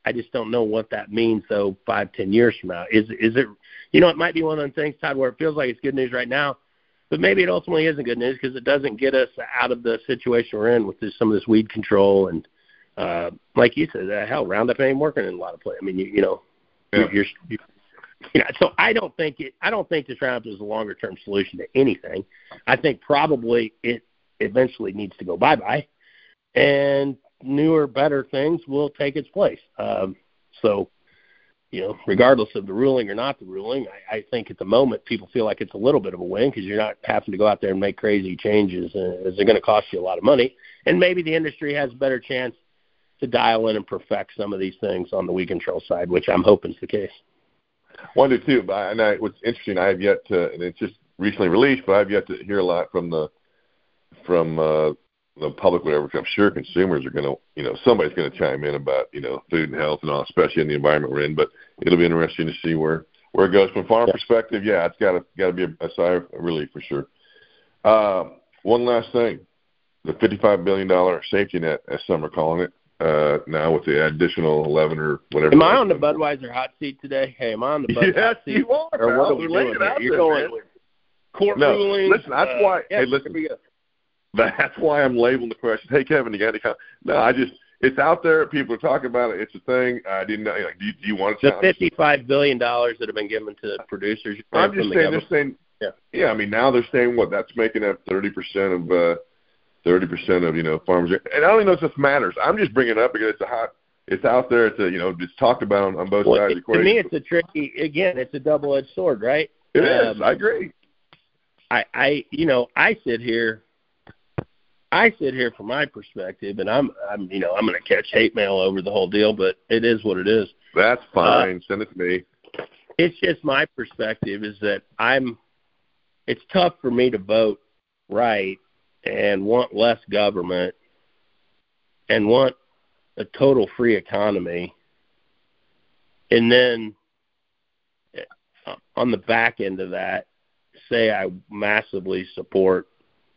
I just don't know what that means, though, five, ten years from now. Is is it, you know, it might be one of those things, Todd, where it feels like it's good news right now, but maybe it ultimately isn't good news because it doesn't get us out of the situation we're in with this, some of this weed control. And uh, like you said, uh, hell, Roundup ain't working in a lot of places. I mean, you, you know, yeah. you're, you're, you know, so I don't think it, I don't think this Roundup is a longer-term solution to anything. I think probably it eventually needs to go bye-bye, and newer, better things will take its place. Um, so, you know, regardless of the ruling or not the ruling, I, I think at the moment people feel like it's a little bit of a win because you're not having to go out there and make crazy changes, uh, as they're going to cost you a lot of money. And maybe the industry has a better chance to dial in and perfect some of these things on the weed control side, which I'm hoping is the case. One do too, but and I, what's interesting, I have yet to, and it's just recently released, but I've yet to hear a lot from the from uh, the public, whatever. I'm sure consumers are going to, you know, somebody's going to chime in about, you know, food and health and all, especially in the environment we're in. But it'll be interesting to see where, where it goes from a farm yeah. perspective. Yeah, it's got to got to be a, a sigh of relief for sure. Uh, one last thing, the fifty-five billion dollars safety net, as some are calling it, uh, now with the additional eleven or whatever. Am I on the Budweiser hot seat today? Hey, am I on the Budweiser yes, hot seat? Yes, you are. Or what are we doing here? You're going with court no, rulings. Listen, that's uh, why. Yeah, hey, listen. That's why I'm labeling the question. Hey, Kevin, you got any comment? No, I just, it's out there. People are talking about it. It's a thing. I didn't know. Like, do, you, do you want to the fifty-five billion dollars that have been given to producers? I'm just saying, they're saying, yeah. yeah, I mean, now they're saying what? That's making up thirty percent of, uh, thirty percent of, you know, farmers. And I don't even know if this matters. I'm just bringing it up because it's a hot, it's out there. It's a, you know, it's talked about on, on both well, sides it, of the equation. To me, it's a tricky, again, it's a double-edged sword, right? It um, is. I agree. I, I, you know, I sit here, I sit here from my perspective, and I'm, I'm, you know, I'm going to catch hate mail over the whole deal, but it is what it is. That's fine. Uh, Send it to me. It's just my perspective is that I'm, it's tough for me to vote right and want less government and want a total free economy, and then on the back end of that, say I massively support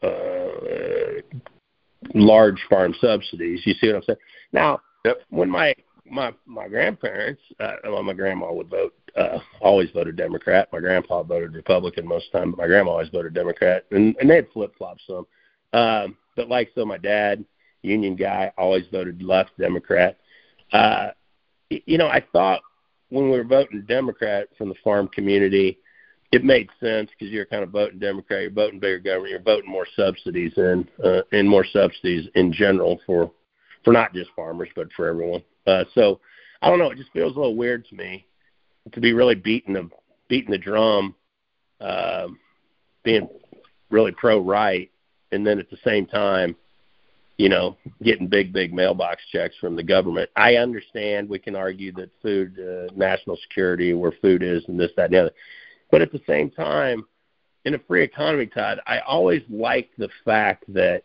uh, large farm subsidies. You see what I'm saying? Now, yep. when my my my grandparents, uh, well, my grandma would vote, uh, always voted Democrat. My grandpa voted Republican most of the time, but my grandma always voted Democrat, and and they had flip flops some. Um, but like so, my dad, union guy, always voted left Democrat. Uh, you know, I thought when we were voting Democrat from the farm community, it made sense because you're kind of voting Democrat, you're voting bigger government, you're voting more subsidies in, uh, and more subsidies in general for, for not just farmers, but for everyone. Uh, so I don't know, it just feels a little weird to me to be really beating the, beating the drum, uh, being really pro-right, and then at the same time, you know, getting big, big mailbox checks from the government. I understand we can argue that food, uh, national security, where food is and this, that, and the other. But at the same time, in a free economy, Todd, I always like the fact that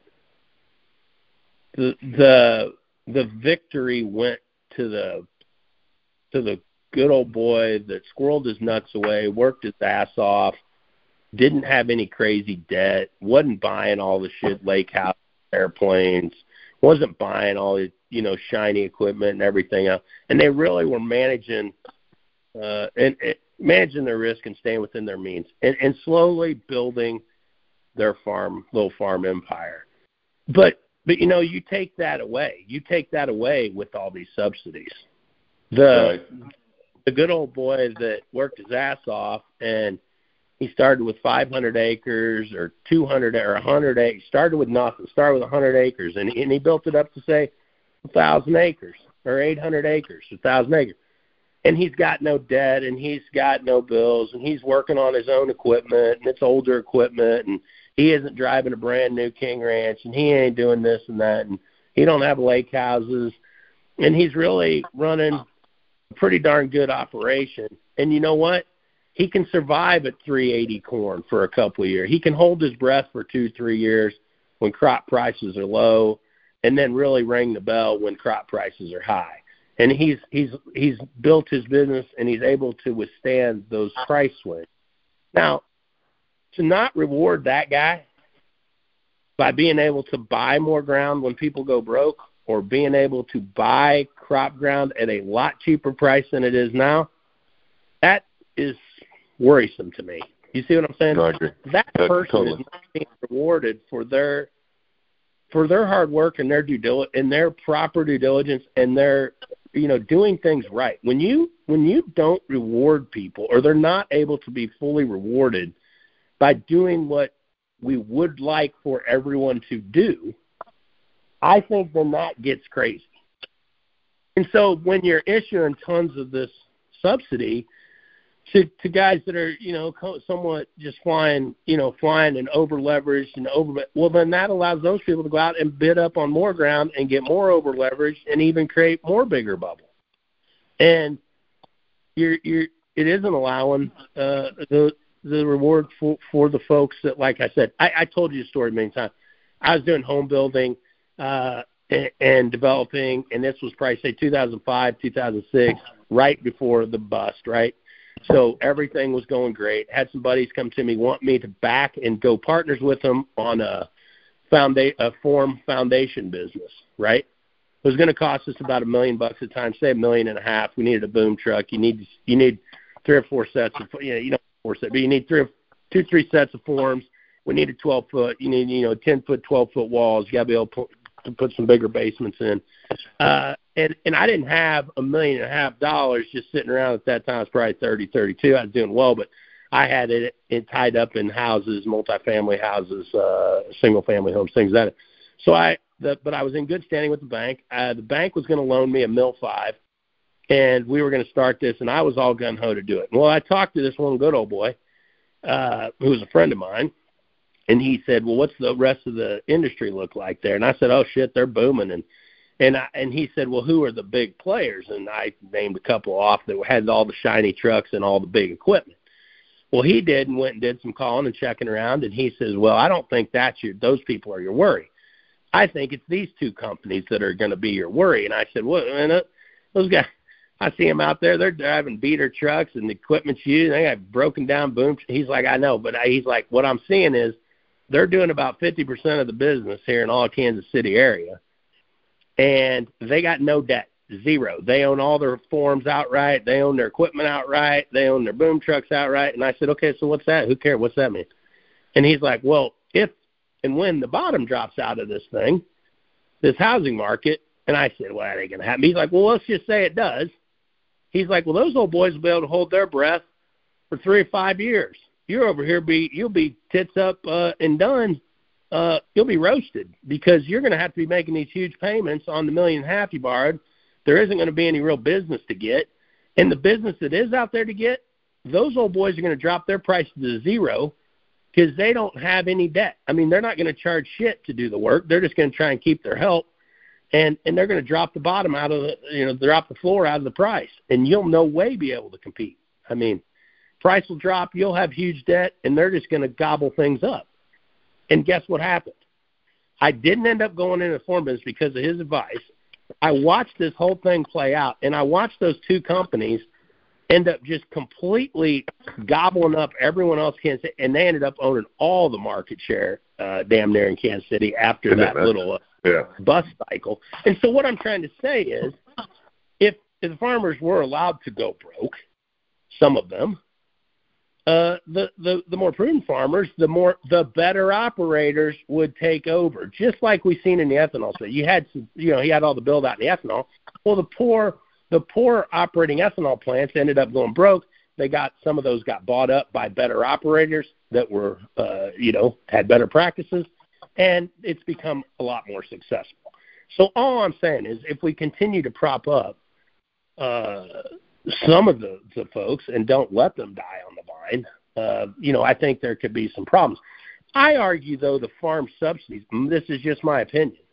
the the the victory went to the to the good old boy that squirreled his nuts away, worked his ass off, didn't have any crazy debt, wasn't buying all the shit, lake house, airplanes, wasn't buying all the, you know, shiny equipment and everything else. And they really were managing uh, and, and managing their risk and staying within their means, and, and slowly building their farm, little farm empire. But, but you know, you take that away. You take that away with all these subsidies. The right. the good old boy that worked his ass off, and he started with five hundred acres or two hundred or one hundred acres. Started with nothing. Started with one hundred acres, and, and he built it up to, say, one thousand acres or eight hundred acres, one thousand acres. And he's got no debt, and he's got no bills, and he's working on his own equipment, and it's older equipment, and he isn't driving a brand new King Ranch, and he ain't doing this and that, and he don't have lake houses, and he's really running a pretty darn good operation. And you know what? He can survive at three eighty corn for a couple of years. He can hold his breath for two, three years when crop prices are low, and then really ring the bell when crop prices are high. And he's he's he's built his business, and he's able to withstand those price swings. Now, to not reward that guy by being able to buy more ground when people go broke, or being able to buy crop ground at a lot cheaper price than it is now, that is worrisome to me. You see what I'm saying? No, I agree. That Yeah, person totally. is not being rewarded for their for their hard work and their due dil- and their proper due diligence and their, you know, doing things right. When you when you don't reward people, or they're not able to be fully rewarded by doing what we would like for everyone to do, I think then that gets crazy. And so when you're issuing tons of this subsidy to, to guys that are, you know, somewhat just flying, you know, flying and over leveraged and over, well, then that allows those people to go out and bid up on more ground and get more over leveraged and even create more bigger bubble. And you're, you're, it isn't allowing uh, the the reward for, for the folks that, like I said, I, I told you the story many times. I was doing home building uh, and, and developing, and this was probably, say, two thousand five, two thousand six, right before the bust, right? So everything was going great. Had some buddies come to me, want me to back and go partners with them on a, founda- a form foundation business, right? It was going to cost us about a million bucks a time, say a million and a half. We needed a boom truck. You need you need three or four sets of, you know, you know, four sets, but you need three or two, three sets of forms. We need a twelve foot. You need, you know, ten foot, twelve foot walls. You got to be able to put, to put some bigger basements in. Uh, and and I didn't have a million and a half dollars just sitting around at that time. It was probably thirty, thirty-two. I was doing well, but I had it, it tied up in houses, multifamily houses, uh, single family homes, things like that. So I, the, but I was in good standing with the bank. Uh, the bank was going to loan me a mil five, and we were going to start this, and I was all gun ho to do it. Well, I talked to this one good old boy, uh, who was a friend of mine, and he said, "Well, what's the rest of the industry look like there?" And I said, "Oh shit, they're booming." And and I, and he said, "Well, who are the big players?" And I named a couple off that had all the shiny trucks and all the big equipment. Well, he did and went and did some calling and checking around, and he says, "Well, I don't think that's your. Those people are your worry. I think it's these two companies that are going to be your worry." And I said, "Well, man, uh, those guys." I see them out there. They're driving beater trucks and the equipment's used. They got broken down booms. He's like, "I know," but I, he's like, "What I'm seeing is they're doing about fifty percent of the business here in all Kansas City area, and they got no debt, zero. They own all their forms outright. They own their equipment outright. They own their boom trucks outright." And I said, "Okay, so what's that? Who cares? What's that mean?" And he's like, "Well, if and when the bottom drops out of this thing, this housing market," and I said, "Well, that ain't going to happen." He's like, "Well, let's just say it does." He's like, "Well, those old boys will be able to hold their breath for three or five years. You're over here, be you'll be tits up uh, and done. Uh, you'll be roasted because you're going to have to be making these huge payments on the million and a half you borrowed. There isn't going to be any real business to get, and the business that is out there to get, those old boys are going to drop their prices to zero because they don't have any debt. I mean, they're not going to charge shit to do the work. They're just going to try and keep their help." And and they're going to drop the bottom out of the, you know, drop the floor out of the price, and you'll no way be able to compete. I mean, price will drop, you'll have huge debt, and they're just going to gobble things up. And guess what happened? I didn't end up going into the form business because of his advice. I watched this whole thing play out, and I watched those two companies end up just completely gobbling up everyone else in Kansas City, and they ended up owning all the market share uh, damn near in Kansas City after Isn't that that little uh, yeah. bust cycle. And so what I'm trying to say is, if, if the farmers were allowed to go broke, some of them, uh, the, the, the more prudent farmers, the more the better operators would take over, just like we've seen in the ethanol. So you had some, you know, he had all the build out in the ethanol. Well, the poor the poor operating ethanol plants ended up going broke. They got some of those got bought up by better operators that were, uh, you know, had better practices. And it's become a lot more successful. So all I'm saying is if we continue to prop up uh, some of the, the folks and don't let them die on the vine, uh, you know, I think there could be some problems. I argue, though, the farm subsidies, this is just my opinion,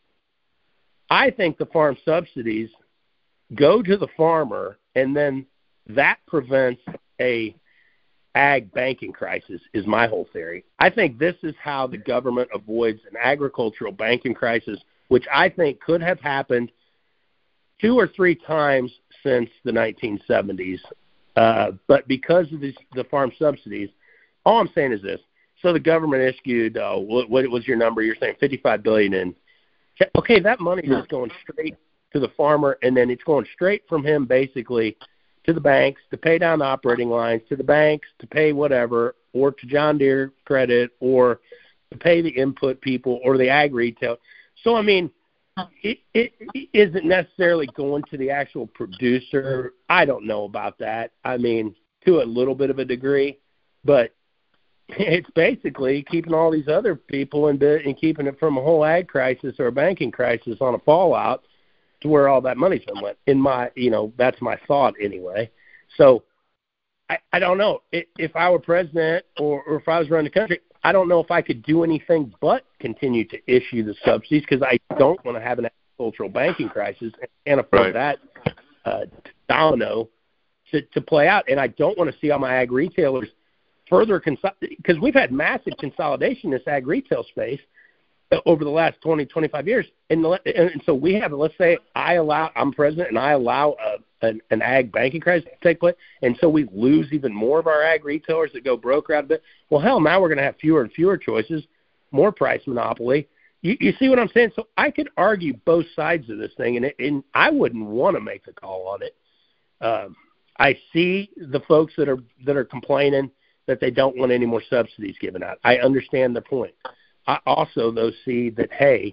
I think the farm subsidies go to the farmer, and then that prevents a ag banking crisis is my whole theory. I think this is how the government avoids an agricultural banking crisis, which I think could have happened two or three times since the nineteen seventies. Uh, but because of this, the farm subsidies, all I'm saying is this. So the government issued, uh, what, what was your number? You're saying fifty-five billion dollars in. Okay, that money is going straight to the farmer, and then it's going straight from him basically to the banks to pay down the operating lines, to the banks to pay whatever, or to John Deere credit, or to pay the input people or the ag retail. So, I mean, it, it, it isn't necessarily going to the actual producer. I don't know about that. I mean, to a little bit of a degree, but it's basically keeping all these other people in bit and keeping it from a whole ag crisis or a banking crisis on a fallout to where all that money's been went. In my, you know, that's my thought anyway. So I, I don't know if, if I were president or, or if I was running the country, I don't know if I could do anything but continue to issue the subsidies because I don't want to have an agricultural banking crisis and can't afford right. that uh, domino to, to play out. And I don't want to see all my ag retailers further consol- because we've had massive consolidation in this ag retail space over the last twenty, twenty-five years. And, the, and so we have, let's say I allow, I'm president and I allow a, an, an ag banking crisis to take place. And so we lose even more of our ag retailers that go broke out of it. Well, hell, now we're going to have fewer and fewer choices, more price monopoly. You, you see what I'm saying? So I could argue both sides of this thing, and, it, and I wouldn't want to make the call on it. Um, I see the folks that are that are complaining that they don't want any more subsidies given out. I understand the point. I also, though, see that, hey,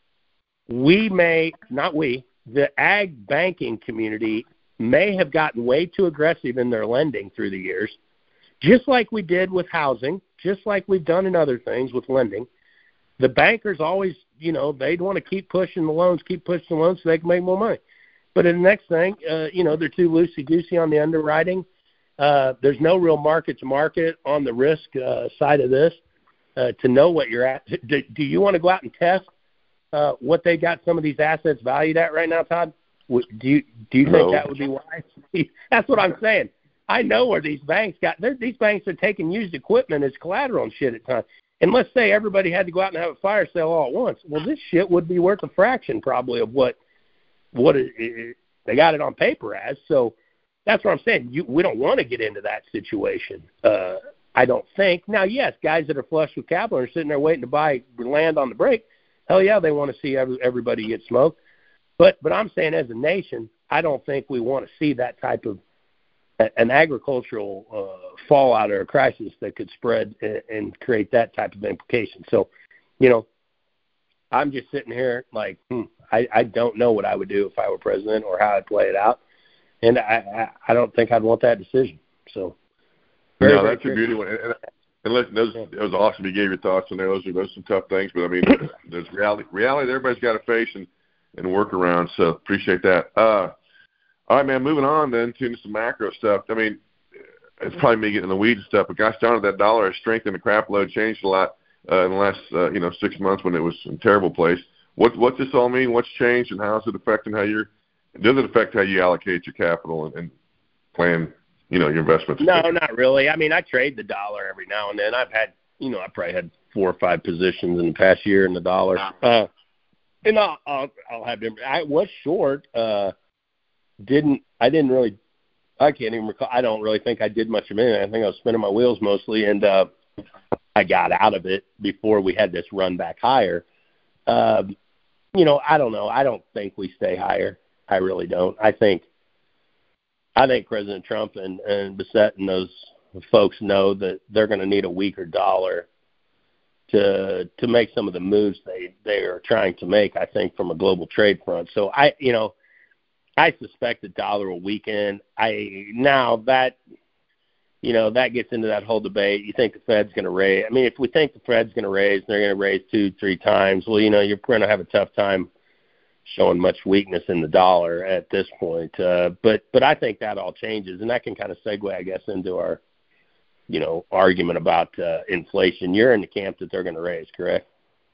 we may, not we, the ag banking community may have gotten way too aggressive in their lending through the years, just like we did with housing, just like we've done in other things with lending. The bankers always, you know, they'd want to keep pushing the loans, keep pushing the loans so they can make more money. But in the next thing, uh, you know, they're too loosey-goosey on the underwriting. Uh, there's no real market-to-market on the risk uh, side of this. Uh, to know what you're at. Do, do you want to go out and test uh, what they got some of these assets valued at right now, Todd? Do you do you no. think that would be wise? That's what I'm saying. I know where these banks got. These banks are taking used equipment as collateral and shit at times. And let's say everybody had to go out and have a fire sale all at once. Well, this shit would be worth a fraction probably of what what it, it, they got it on paper as. So that's what I'm saying. You, we don't want to get into that situation. Uh, I don't think. Now, yes, guys that are flush with capital are sitting there waiting to buy land on the break. Hell yeah, they want to see every, everybody get smoked. But but I'm saying as a nation, I don't think we want to see that type of an agricultural uh, fallout or a crisis that could spread and, and create that type of implication. So, you know, I'm just sitting here like, hmm, I, I don't know what I would do if I were president or how I'd play it out. And I, I, I don't think I'd want that decision. So. Very, no, that's a beauty one. And, and listen, those, it was awesome. You gave your thoughts on there. Those are those are some tough things, but I mean, there's reality. Reality that everybody's got to face and, and work around. So appreciate that. Uh, all right, man. Moving on then to some macro stuff. I mean, it's probably me getting in the weeds and stuff, but gosh darn it, that dollar has strengthened. The crap load changed a lot uh, in the last uh, you know six months when it was in a terrible place. What what's this all mean? What's changed, and how is it affecting how you're? Does it affect how you allocate your capital and, and plan? You know, your investments. No, not really. I mean, I trade the dollar every now and then. I've had, you know, I probably had four or five positions in the past year in the dollar. Uh, and I'll, I'll, I'll have them. I was short. Uh, didn't, I didn't really, I can't even recall. I don't really think I did much of anything. I think I was spinning my wheels mostly. And uh, I got out of it before we had this run back higher. Um, you know, I don't know. I don't think we stay higher. I really don't. I think, I think President Trump and, and Bissett and those folks know that they're going to need a weaker dollar to to make some of the moves they, they are trying to make, I think, from a global trade front. So, I you know, I suspect the dollar will weaken. I Now, that, you know, that gets into that whole debate. You think the Fed's going to raise. I mean, if we think the Fed's going to raise, they're going to raise two, three times. Well, you know, you're going to have a tough time showing much weakness in the dollar at this point. Uh, but but I think that all changes, and that can kind of segue, I guess, into our, you know, argument about uh, inflation. You're in the camp that they're going to raise, correct?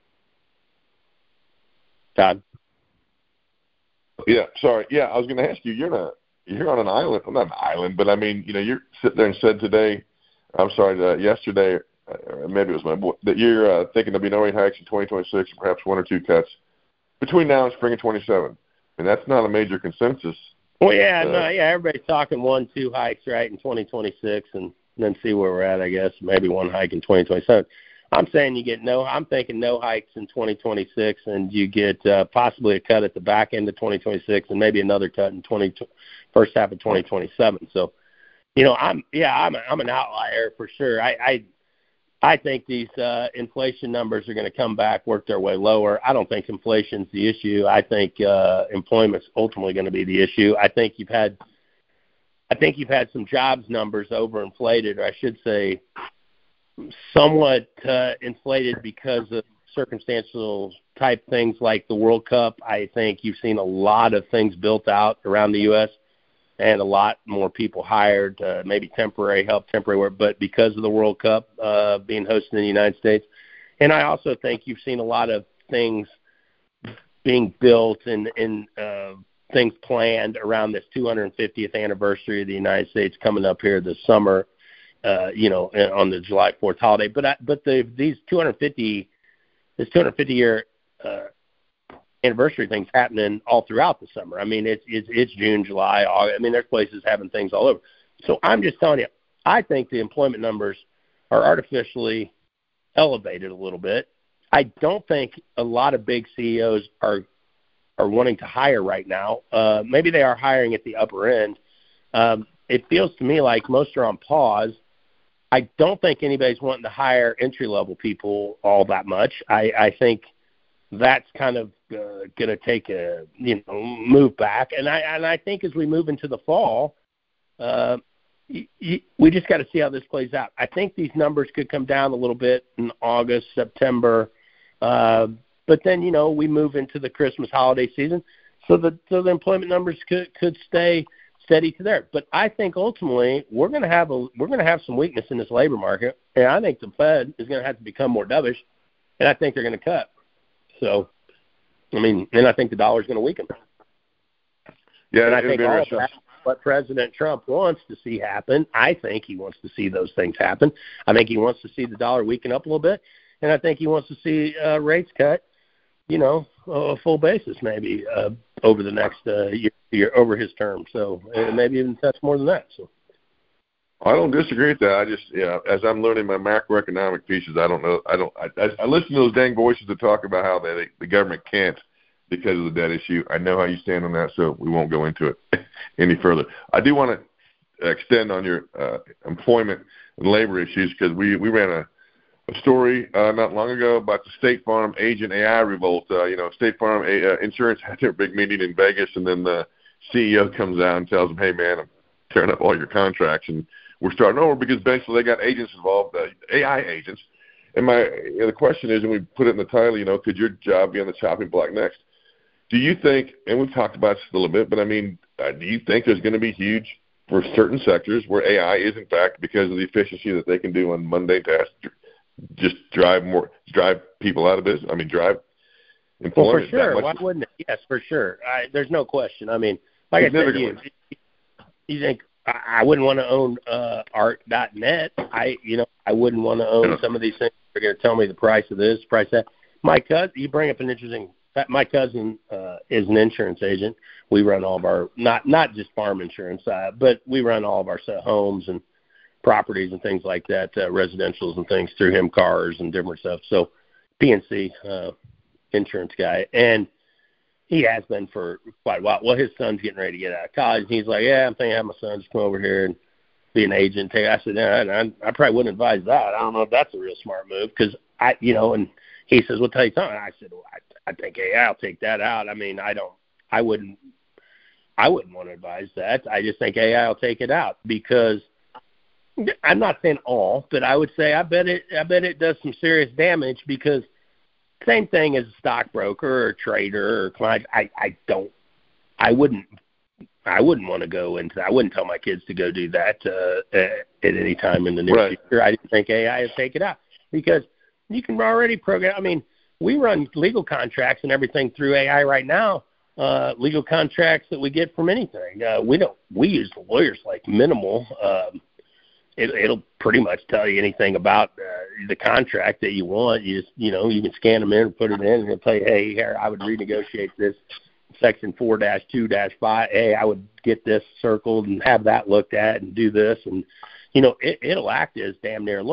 Todd? Yeah, sorry. Yeah, I was going to ask you, you're not, you're on an island. Well, not an island, but I mean, you know, you're sitting there and said today, I'm sorry, uh, yesterday, or maybe it was my boy, that you're uh, thinking there'll be no rate hikes in twenty twenty-six, perhaps one or two cuts between now and spring of twenty-seven. And that's not a major consensus. Well, yeah, uh, no, yeah, everybody's talking one, two hikes, right, in twenty twenty-six, and then see where we're at, I guess, maybe one hike in twenty twenty-seven. I'm saying you get no. I'm thinking no hikes in twenty twenty-six, and you get uh, possibly a cut at the back end of twenty twenty-six, and maybe another cut in twenty first half of twenty twenty-seven. So, you know, I'm yeah, I'm a, I'm an outlier for sure. I I, I think these uh, inflation numbers are going to come back, work their way lower. I don't think inflation's the issue. I think uh, employment's ultimately going to be the issue. I think you've had, I think you've had some jobs numbers overinflated, or I should say, somewhat uh, inflated because of circumstantial type things like the World Cup. I think you've seen a lot of things built out around the U S and a lot more people hired, uh, maybe temporary help, temporary work, but because of the World Cup uh, being hosted in the United States. And I also think you've seen a lot of things being built and, and uh, things planned around this two hundred fiftieth anniversary of the United States coming up here this summer. Uh, you know, on the July fourth holiday, but I, but the these two hundred fifty this two hundred fifty year uh, anniversary things happening all throughout the summer. I mean, it's it's it's June, July, August. I mean, there's places having things all over. So I'm just telling you, I think the employment numbers are artificially elevated a little bit. I don't think a lot of big C E Os are are wanting to hire right now. Uh, maybe they are hiring at the upper end. Um, it feels to me like most are on pause. I don't think anybody's wanting to hire entry-level people all that much. I, I think that's kind of uh, going to take a, you know, move back. And I and I think as we move into the fall, uh, y- y- we just got to see how this plays out. I think these numbers could come down a little bit in August, September, uh, but then, you know, we move into the Christmas holiday season, so the so the employment numbers could could stay steady to there. But I think ultimately we're going to have a we're going to have some weakness in this labor market, and I think the Fed is going to have to become more dovish, and I think they're going to cut. So, I mean, and I think the dollar is going to weaken. Yeah, and I think all of that, what President Trump wants to see happen, I think he wants to see those things happen. I think he wants to see the dollar weaken up a little bit, and I think he wants to see uh, rates cut, you know, a full basis maybe uh, over the next uh, year, year, over his term. So uh, maybe even touch more than that. So I don't disagree with that. I just, yeah, as I'm learning my macroeconomic pieces, I don't know. I don't. I, I, I listen to those dang voices that talk about how they, the government can't because of the debt issue. I know how you stand on that, so we won't go into it any further. I do want to extend on your uh, employment and labor issues because we we ran a. A story uh, not long ago about the State Farm agent A I revolt. Uh, you know, State Farm uh, Insurance had their big meeting in Vegas, and then the C E O comes out and tells them, "Hey, man, I'm tearing up all your contracts, and we're starting over because basically they got agents involved, uh, A I agents." And my you know, the question is, and we put it in the title, you know, could your job be on the chopping block next? Do you think? And we've talked about this a little bit, but I mean, uh, do you think there's going to be huge for certain sectors where A I is in fact because of the efficiency that they can do on mundane tasks? Just drive more, drive people out of business. I mean, drive employment. Well, for sure. Why wouldn't it? Yes, for sure. I, there's no question. I mean, like I said, you, you think I, I wouldn't want to own uh, art dot net. I, you know, I wouldn't want to own some of these things. They're going to tell me the price of this, price of that. My cousin, you bring up an interesting. My cousin uh, is an insurance agent. We run all of our not not just farm insurance, uh, but we run all of our homes and properties and things like that, uh, residentials and things through him, cars and different stuff. So P N C, uh, insurance guy. And he has been for quite a while. Well, his son's getting ready to get out of college. And he's like, yeah, I'm thinking I have my son just come over here and be an agent. I said, yeah, I, I probably wouldn't advise that. I don't know if that's a real smart move because I, you know, and he says, well, tell you something. I said, well, I, I think, hey, I'll take that out. I mean, I don't, I wouldn't, I wouldn't want to advise that. I just think A I will take it out because I'm not saying all, but I would say I bet it. I bet it does some serious damage because same thing as a stockbroker or a trader or client. I, I don't. I wouldn't. I wouldn't want to go into that. I wouldn't tell my kids to go do that uh, at, at any time in the near right. future. I didn't think A I would take it out because you can already program. I mean, we run legal contracts and everything through A I right now. Uh, legal contracts that we get from anything. Uh, we don't. We use the lawyers like minimal. Um, It, it'll pretty much tell you anything about uh, the contract that you want. You just, you know, you can scan them in and put it in, and it'll tell you, hey, here, I would renegotiate this section four dash two dash five. Hey, I would get this circled and have that looked at and do this. And, you know, it, it'll act as damn near a lawyer.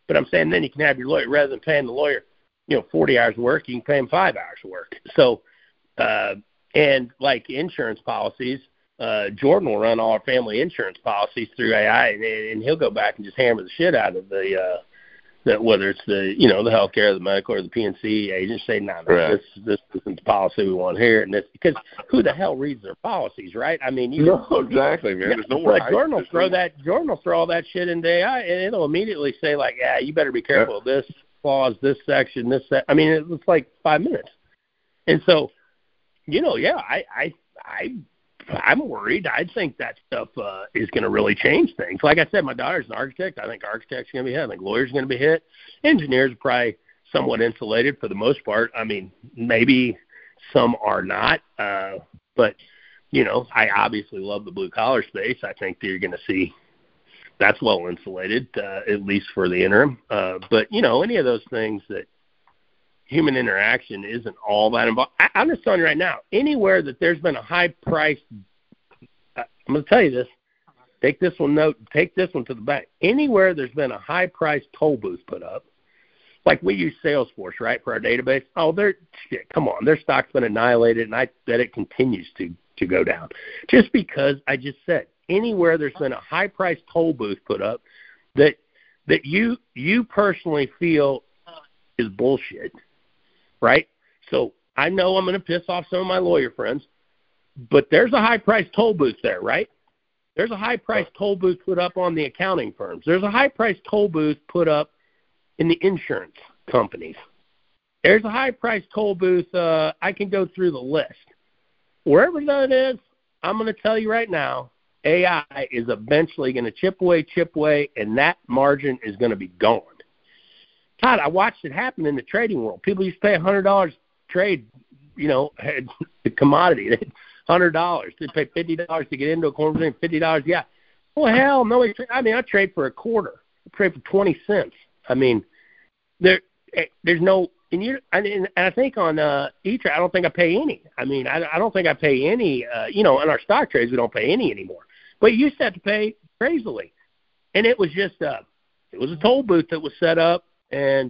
But I'm saying then you can have your lawyer, rather than paying the lawyer, you know, forty hours of work, you can pay him five hours of work. So, uh, and like insurance policies, uh, Jordan will run all our family insurance policies through A I, and, and he'll go back and just hammer the shit out of the, uh, that whether it's the, you know, the healthcare, the medical, or the P N C agent, say, no, no, right. this, this isn't the policy we want here. And this, because who the hell reads their policies, right? I mean, you no, exactly, man. Yeah, There's no more. But Jordan will throw that, Jordan will throw all that shit into A I, and it'll immediately say, like, yeah, you better be careful of this clause, this section, this, that. I mean, it's like five minutes. And so, you know, yeah, I, I, I, I'm worried. I think that stuff uh, is going to really change things. Like I said, my daughter's an architect. I think architects are going to be hit. I think lawyers are going to be hit. Engineers are probably somewhat insulated for the most part. I mean, maybe some are not. Uh, but, you know, I obviously love the blue-collar space. I think that you're going to see that's well insulated, uh, at least for the interim. Uh, but, you know, any of those things that human interaction isn't all that involved. I, I'm just telling you right now, anywhere that there's been a high-priced uh, – I'm going to tell you this. Take this one note. Take this one to the bank. Anywhere there's been a high-priced toll booth put up, like we use Salesforce, right, for our database. Oh, they're shit. Come on, their stock's been annihilated, and I bet it continues to to go down. Just because I just said anywhere there's been a high-priced toll booth put up that that you you personally feel is bullshit, right? So I know I'm going to piss off some of my lawyer friends, but there's a high-priced toll booth there, right? There's a high-priced toll booth put up on the accounting firms. There's a high-priced toll booth put up in the insurance companies. There's a high-priced toll booth. Uh, I can go through the list. Wherever that is, I'm going to tell you right now, A I is eventually going to chip away, chip away, and that margin is going to be gone. Todd, I watched it happen in the trading world. People used to pay one hundred dollars trade, you know, the commodity. They had one hundred dollars. They'd pay fifty dollars to get into a corner, fifty dollars. Yeah. Well, hell, no. I mean, I trade for a quarter. I trade for twenty cents. I mean, there, there's no, and you, and, and I think on uh, E-Trade, I don't think I pay any. I mean, I, I don't think I pay any. Uh, you know, in our stock trades, we don't pay any anymore. But you used to have to pay crazily, and it was just uh, it was a toll booth that was set up, and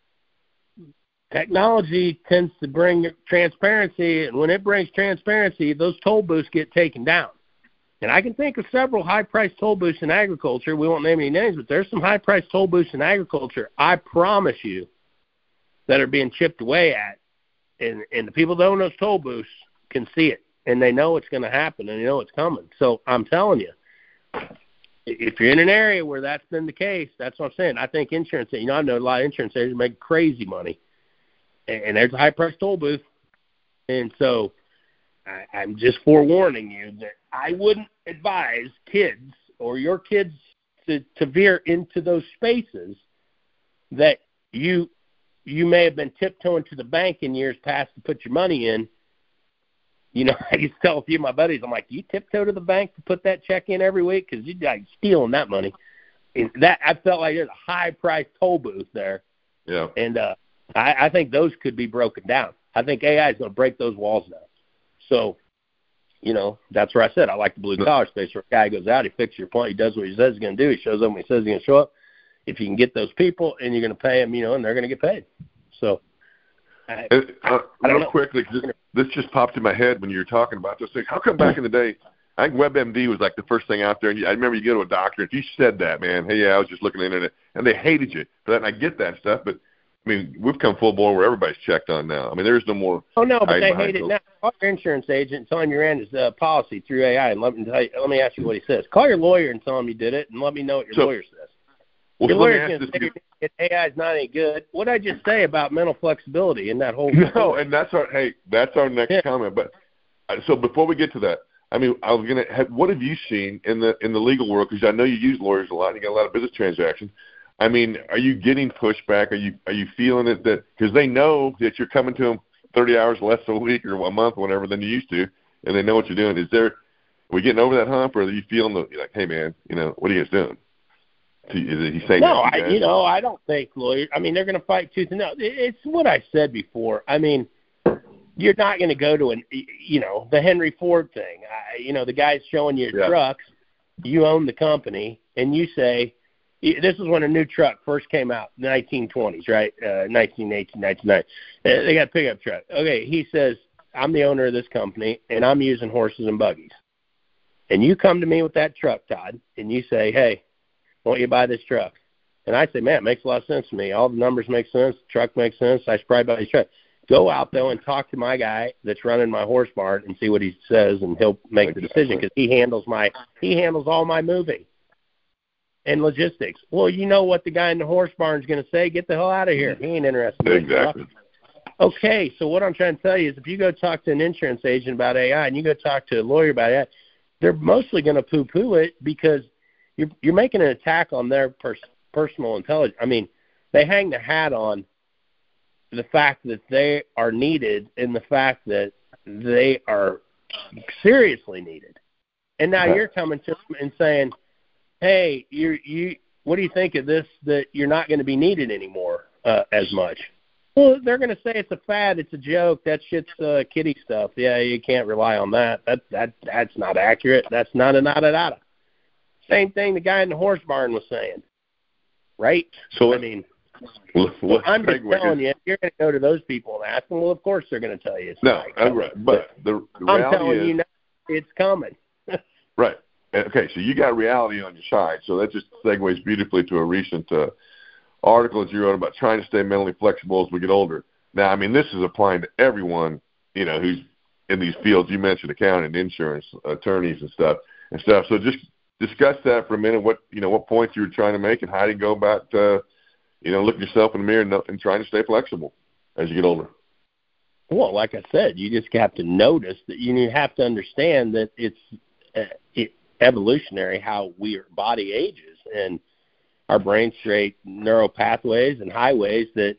technology tends to bring transparency, and when it brings transparency, those toll booths get taken down. And I can think of several high-priced toll booths in agriculture. We won't name any names, but there's some high-priced toll booths in agriculture, I promise you, that are being chipped away at. And, and the people that own those toll booths can see it, and they know it's going to happen, and they know it's coming. So I'm telling you, if you're in an area where that's been the case, that's what I'm saying. I think insurance, you know, I know a lot of insurance agents make crazy money, and, and there's a high-priced toll booth. And so I, I'm just forewarning you that I wouldn't advise kids or your kids to, to veer into those spaces that you you may have been tiptoeing to the bank in years past to put your money in. You know, I used to tell a few of my buddies, I'm like, do you tiptoe to the bank to put that check in every week? Because you're like stealing that money. And that I felt like there's a high-priced toll booth there. Yeah. And uh, I, I think those could be broken down. I think A I is going to break those walls down. So, you know, that's where I said I like the blue-collar space where a guy goes out, he fixes your point, he does what he says he's going to do, he shows up when he says he's going to show up. If you can get those people and you're going to pay them, you know, and they're going to get paid. So, I, uh, uh, I don't real know. quickly, this, this just popped in my head when you were talking about this thing. How come back in the day, I think WebMD was like the first thing out there, and you, I remember you go to a doctor, if you said that, man, hey, yeah, I was just looking at the internet, and they hated you for that, and I get that stuff, but, I mean, we've come full blown where everybody's checked on now. I mean, there's no more. Oh, no, but they hate it those. now. Call your insurance agent and tell him you ran his uh, policy through A I, and let me, tell you, let me ask you what he says. Call your lawyer and tell him you did it, and let me know what your So, lawyer says. Well, Your so let me lawyer's ask going to this say A I is not any good. What did I just say about mental flexibility in that whole No, and that's our hey, that's our next Yeah. comment. But uh, so before we get to that, I mean, I was gonna. Have, what have you seen in the in the legal world? Because I know you use lawyers a lot. And you got a lot of business transactions. I mean, are you getting pushback? Are you are you feeling it that because they know that you're coming to them thirty hours less a week or a month, or whatever, than you used to, and they know what you're doing? Is there are we getting over that hump, or are you feeling the, you're like, hey man, you know, what are you guys doing? Is he saying No, that I, you know, I don't think lawyers. I mean, they're going to fight tooth and nail. It's what I said before. I mean, you're not going to go to an, you know, the Henry Ford thing. I, you know, the guy's showing you Yeah. trucks. You own the company, and you say, this is when a new truck first came out, nineteen twenties, right? Uh, nineteen eighteen, nineteen ninety. Uh, they got a pickup truck. Okay, he says, I'm the owner of this company, and I'm using horses and buggies. And you come to me with that truck, Todd, and you say, hey, won't you buy this truck? And I say, man, it makes a lot of sense to me. All the numbers make sense. The truck makes sense. I should probably buy this truck. Go out, though, and talk to my guy that's running my horse barn and see what he says, and he'll make the decision because he handles my he handles all my moving and logistics. Well, you know what the guy in the horse barn is going to say? Get the hell out of here. He ain't interested. Exactly. Okay, so what I'm trying to tell you is if you go talk to an insurance agent about A I and you go talk to a lawyer about A I, they're mostly going to poo-poo it because you're, you're making an attack on their pers- personal intelligence. I mean, they hang the hat on the fact that they are needed and the fact that they are seriously needed. And now you're coming to them and saying, hey, you you, what do you think of this, that you're not going to be needed anymore uh, as much? Well, they're going to say it's a fad, it's a joke, that shit's uh, kiddie stuff. Yeah, you can't rely on that. That that That's not accurate. That's nada, nada, nada. Same thing the guy in the horse barn was saying, right? So, I mean, well, well, I'm just telling you, you're going to go to those people and ask them, well, of course they're going to tell you. It's no, I'm right. But the, the I'm reality telling is, you now, it's coming. right. Okay, so you got reality on your side. So that just segues beautifully to a recent uh, article that you wrote about trying to stay mentally flexible as we get older. Now, I mean, this is applying to everyone, you know, who's in these fields. You mentioned accounting, insurance, attorneys, and stuff, and stuff. So just discuss that for a minute. What you know, what points you were trying to make, and how do you go about, uh, you know, looking yourself in the mirror and, and trying to stay flexible as you get older. Well, like I said, you just have to notice that you have to understand that it's uh, it, evolutionary how we, our body ages, and our brains create neural pathways and highways that,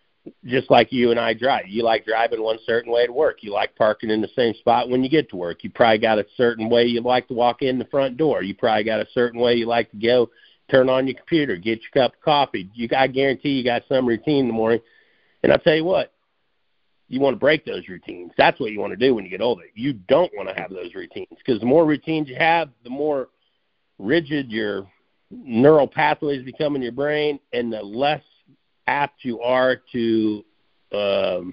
just like you and I drive, you like driving one certain way to work. You like parking in the same spot when you get to work. You probably got a certain way you like to walk in the front door. You probably got a certain way you like to go, turn on your computer, get your cup of coffee. You, I guarantee you got some routine in the morning. And I'll tell you what, you want to break those routines. That's what you want to do when you get older. You don't want to have those routines, because the more routines you have, the more rigid your neural pathways become in your brain, and the less apt you are to um,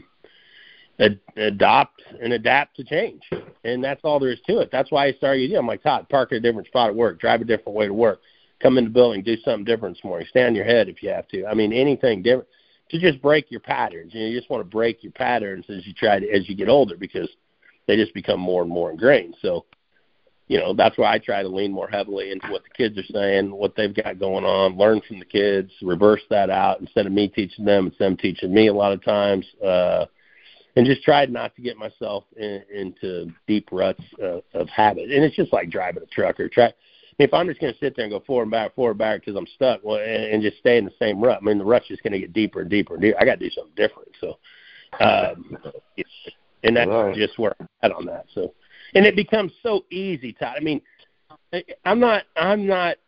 ad- adopt and adapt to change. And that's all there is to it. That's why I started. I'm like, Todd, park at a different spot at work, drive a different way to work, come in the building, do something different this morning, stay on your head if you have to. I mean, anything different to just break your patterns. You know, you just want to break your patterns as you try to, as you get older, because they just become more and more ingrained. So, you know, that's why I try to lean more heavily into what the kids are saying, what they've got going on, learn from the kids, reverse that out instead of me teaching them, it's them teaching me a lot of times, uh, and just try not to get myself in, into deep ruts uh, of habit. And it's just like driving a truck or try. If I'm just going to sit there and go forward and back, forward back because I'm stuck, well, and, and just stay in the same rut, I mean, the rut's just going to get deeper and deeper and deeper. I got to do something different. So, um, and that's right. Just where I'm at on that. So, and it becomes so easy, Todd. I mean, I'm not, I'm not,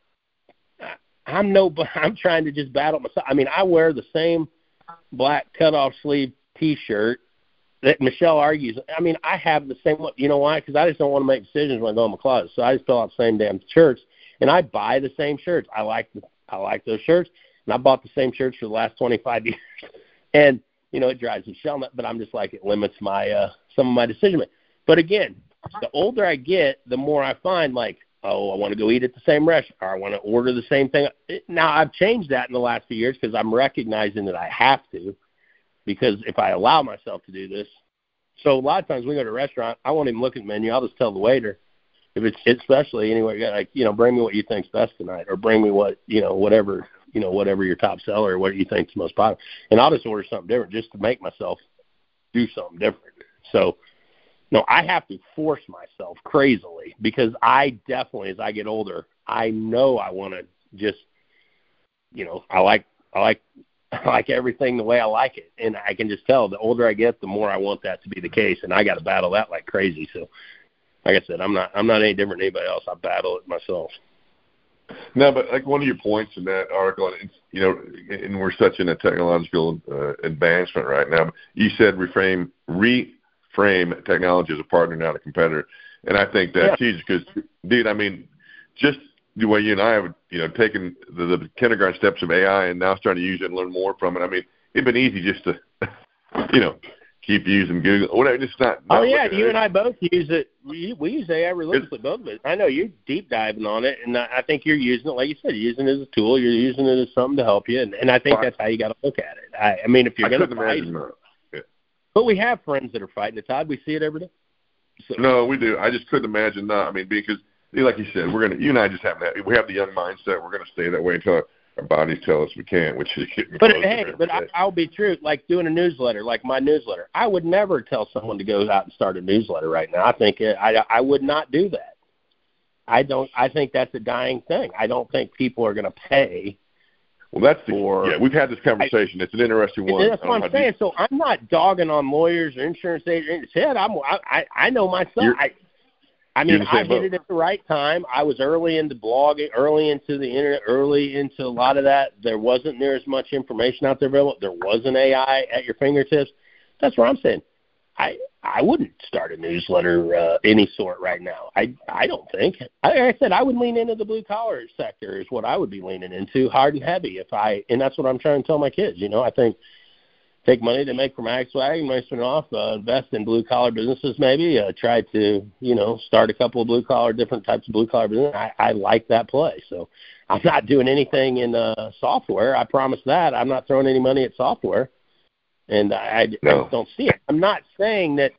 I'm no, I'm trying to just battle myself. I mean, I wear the same black cutoff sleeve T-shirt that Michelle argues. I mean, I have the same one. You know why? Because I just don't want to make decisions when I go in my closet. So I just fill out the same damn shirts, and I buy the same shirts. I like the, I like those shirts, and I bought the same shirts for the last twenty-five years. And you know, it drives Michelle nuts, but I'm just like, it limits my uh, some of my decision making. But again, the older I get, the more I find like, oh, I want to go eat at the same restaurant, or I want to order the same thing. Now I've changed that in the last few years because I'm recognizing that I have to. Because if I allow myself to do this, so a lot of times we go to a restaurant, I won't even look at the menu. I'll just tell the waiter, if it's especially anywhere, like, you know, bring me what you think's best tonight, or bring me what, you know, whatever, you know, whatever your top seller or what you think's most popular, and I'll just order something different just to make myself do something different. So, no, I have to force myself crazily, because I definitely, as I get older, I know I want to just, you know, I like, I like. I like everything the way I like it, and I can just tell the older I get, the more I want that to be the case, and I got to battle that like crazy. So, like I said, I'm not I'm not any different than anybody else. I battle it myself. No, but like one of your points in that article, and you know, and we're such in a technological uh, advancement right now. You said reframe reframe technology as a partner, not a competitor, and I think that's yeah. huge because, dude, I mean, just the way you and I have, you know, taken the, the kindergarten steps of A I and now starting to use it and learn more from it. I mean, it'd been easy just to, you know, keep using Google. Whatever, it's not. not oh yeah, you and I both use it. We, we use A I religiously, both of us. I know you're deep diving on it, and I think you're using it, like you said, you're using it as a tool. You're using it as something to help you, and, and I think that's how you got to look at it. I, I mean, if you're going to fight, yeah. But we have friends that are fighting it, Todd. We see it every day. So. No, we do. I just couldn't imagine not. I mean, because like you said, we're gonna. You and I just have that. We have the young mindset. We're gonna stay that way until our, our bodies tell us we can't, which is getting But closer hey, but I, I'll be true. Like doing a newsletter, like my newsletter, I would never tell someone to go out and start a newsletter right now. I think it, I I would not do that. I don't. I think that's a dying thing. I don't think people are going to pay. Well, that's the, for, yeah. We've had this conversation. I, it's an interesting one. That's what I'm saying. So I'm not dogging on lawyers or insurance agents. Head, I'm. I I know myself. I. I mean, I hit it at the right time. I was early into blogging, early into the internet, early into a lot of that. There wasn't near as much information out there available. There wasn't A I at your fingertips. That's what I'm saying. I I wouldn't start a newsletter uh, any sort right now. I I don't think. I, like I said, I would lean into the blue collar sector is what I would be leaning into, hard and heavy. If I and that's what I'm trying to tell my kids. You know, I think take money they make from AgSwag and waste it off, uh, invest in blue collar businesses maybe. Uh, try to you know start a couple of blue collar different types of blue collar business. I, I like that play. So I'm not doing anything in uh, software. I promise that. I'm not throwing any money at software. And I, no. I just don't see it. I'm not saying that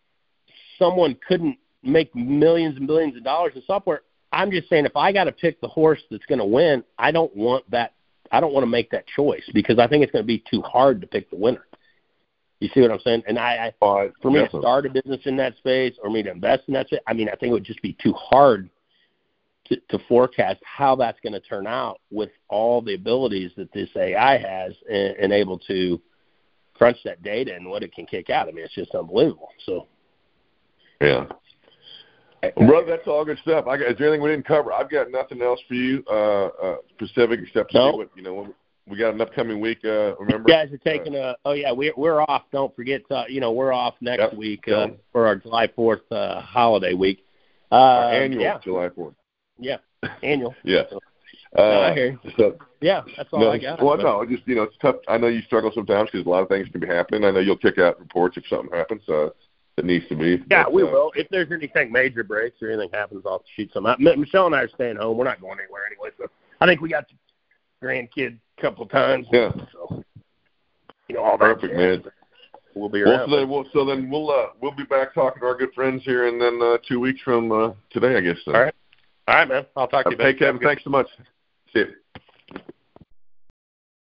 someone couldn't make millions and billions of dollars in software. I'm just saying if I got to pick the horse that's going to win, I don't want that. I don't want to make that choice because I think it's going to be too hard to pick the winner. You see what I'm saying? And I, I uh, for me definitely. to start a business in that space or me to invest in that space, I mean, I think it would just be too hard to, to forecast how that's going to turn out with all the abilities that this A I has and, and able to crunch that data and what it can kick out. I mean, it's just unbelievable. So, yeah, well, brother, that's all good stuff. I got, is there anything we didn't cover? I've got nothing else for you, uh, uh, specific except to no. see what you know. We got an upcoming week. Uh, remember, you guys are taking uh, a. Oh yeah, we're we're off. Don't forget, to, you know, we're off next yep. week uh, for our July fourth uh, holiday week. Uh, our annual yeah. July fourth. Yeah, annual. yeah. So, Uh, no, I hear you. So, yeah, that's all no, I got. Well, no, just, you know, it's tough. I know you struggle sometimes because a lot of things can be happening. I know you'll kick out reports if something happens uh, that needs to be. Yeah, but, we uh, will. If there's anything major breaks or anything happens, I'll shoot some out. M- Michelle and I are staying home. We're not going anywhere anyway. So I think we got the grandkid a couple of times. Yeah. So, you know, all that. Perfect, man. We'll be well, around. So then, we'll, so then we'll, uh, we'll be back talking to our good friends here in then uh, two weeks from uh, today, I guess. So. All right. All right, man. I'll talk to you. Hey, Kevin, thanks so much. See you.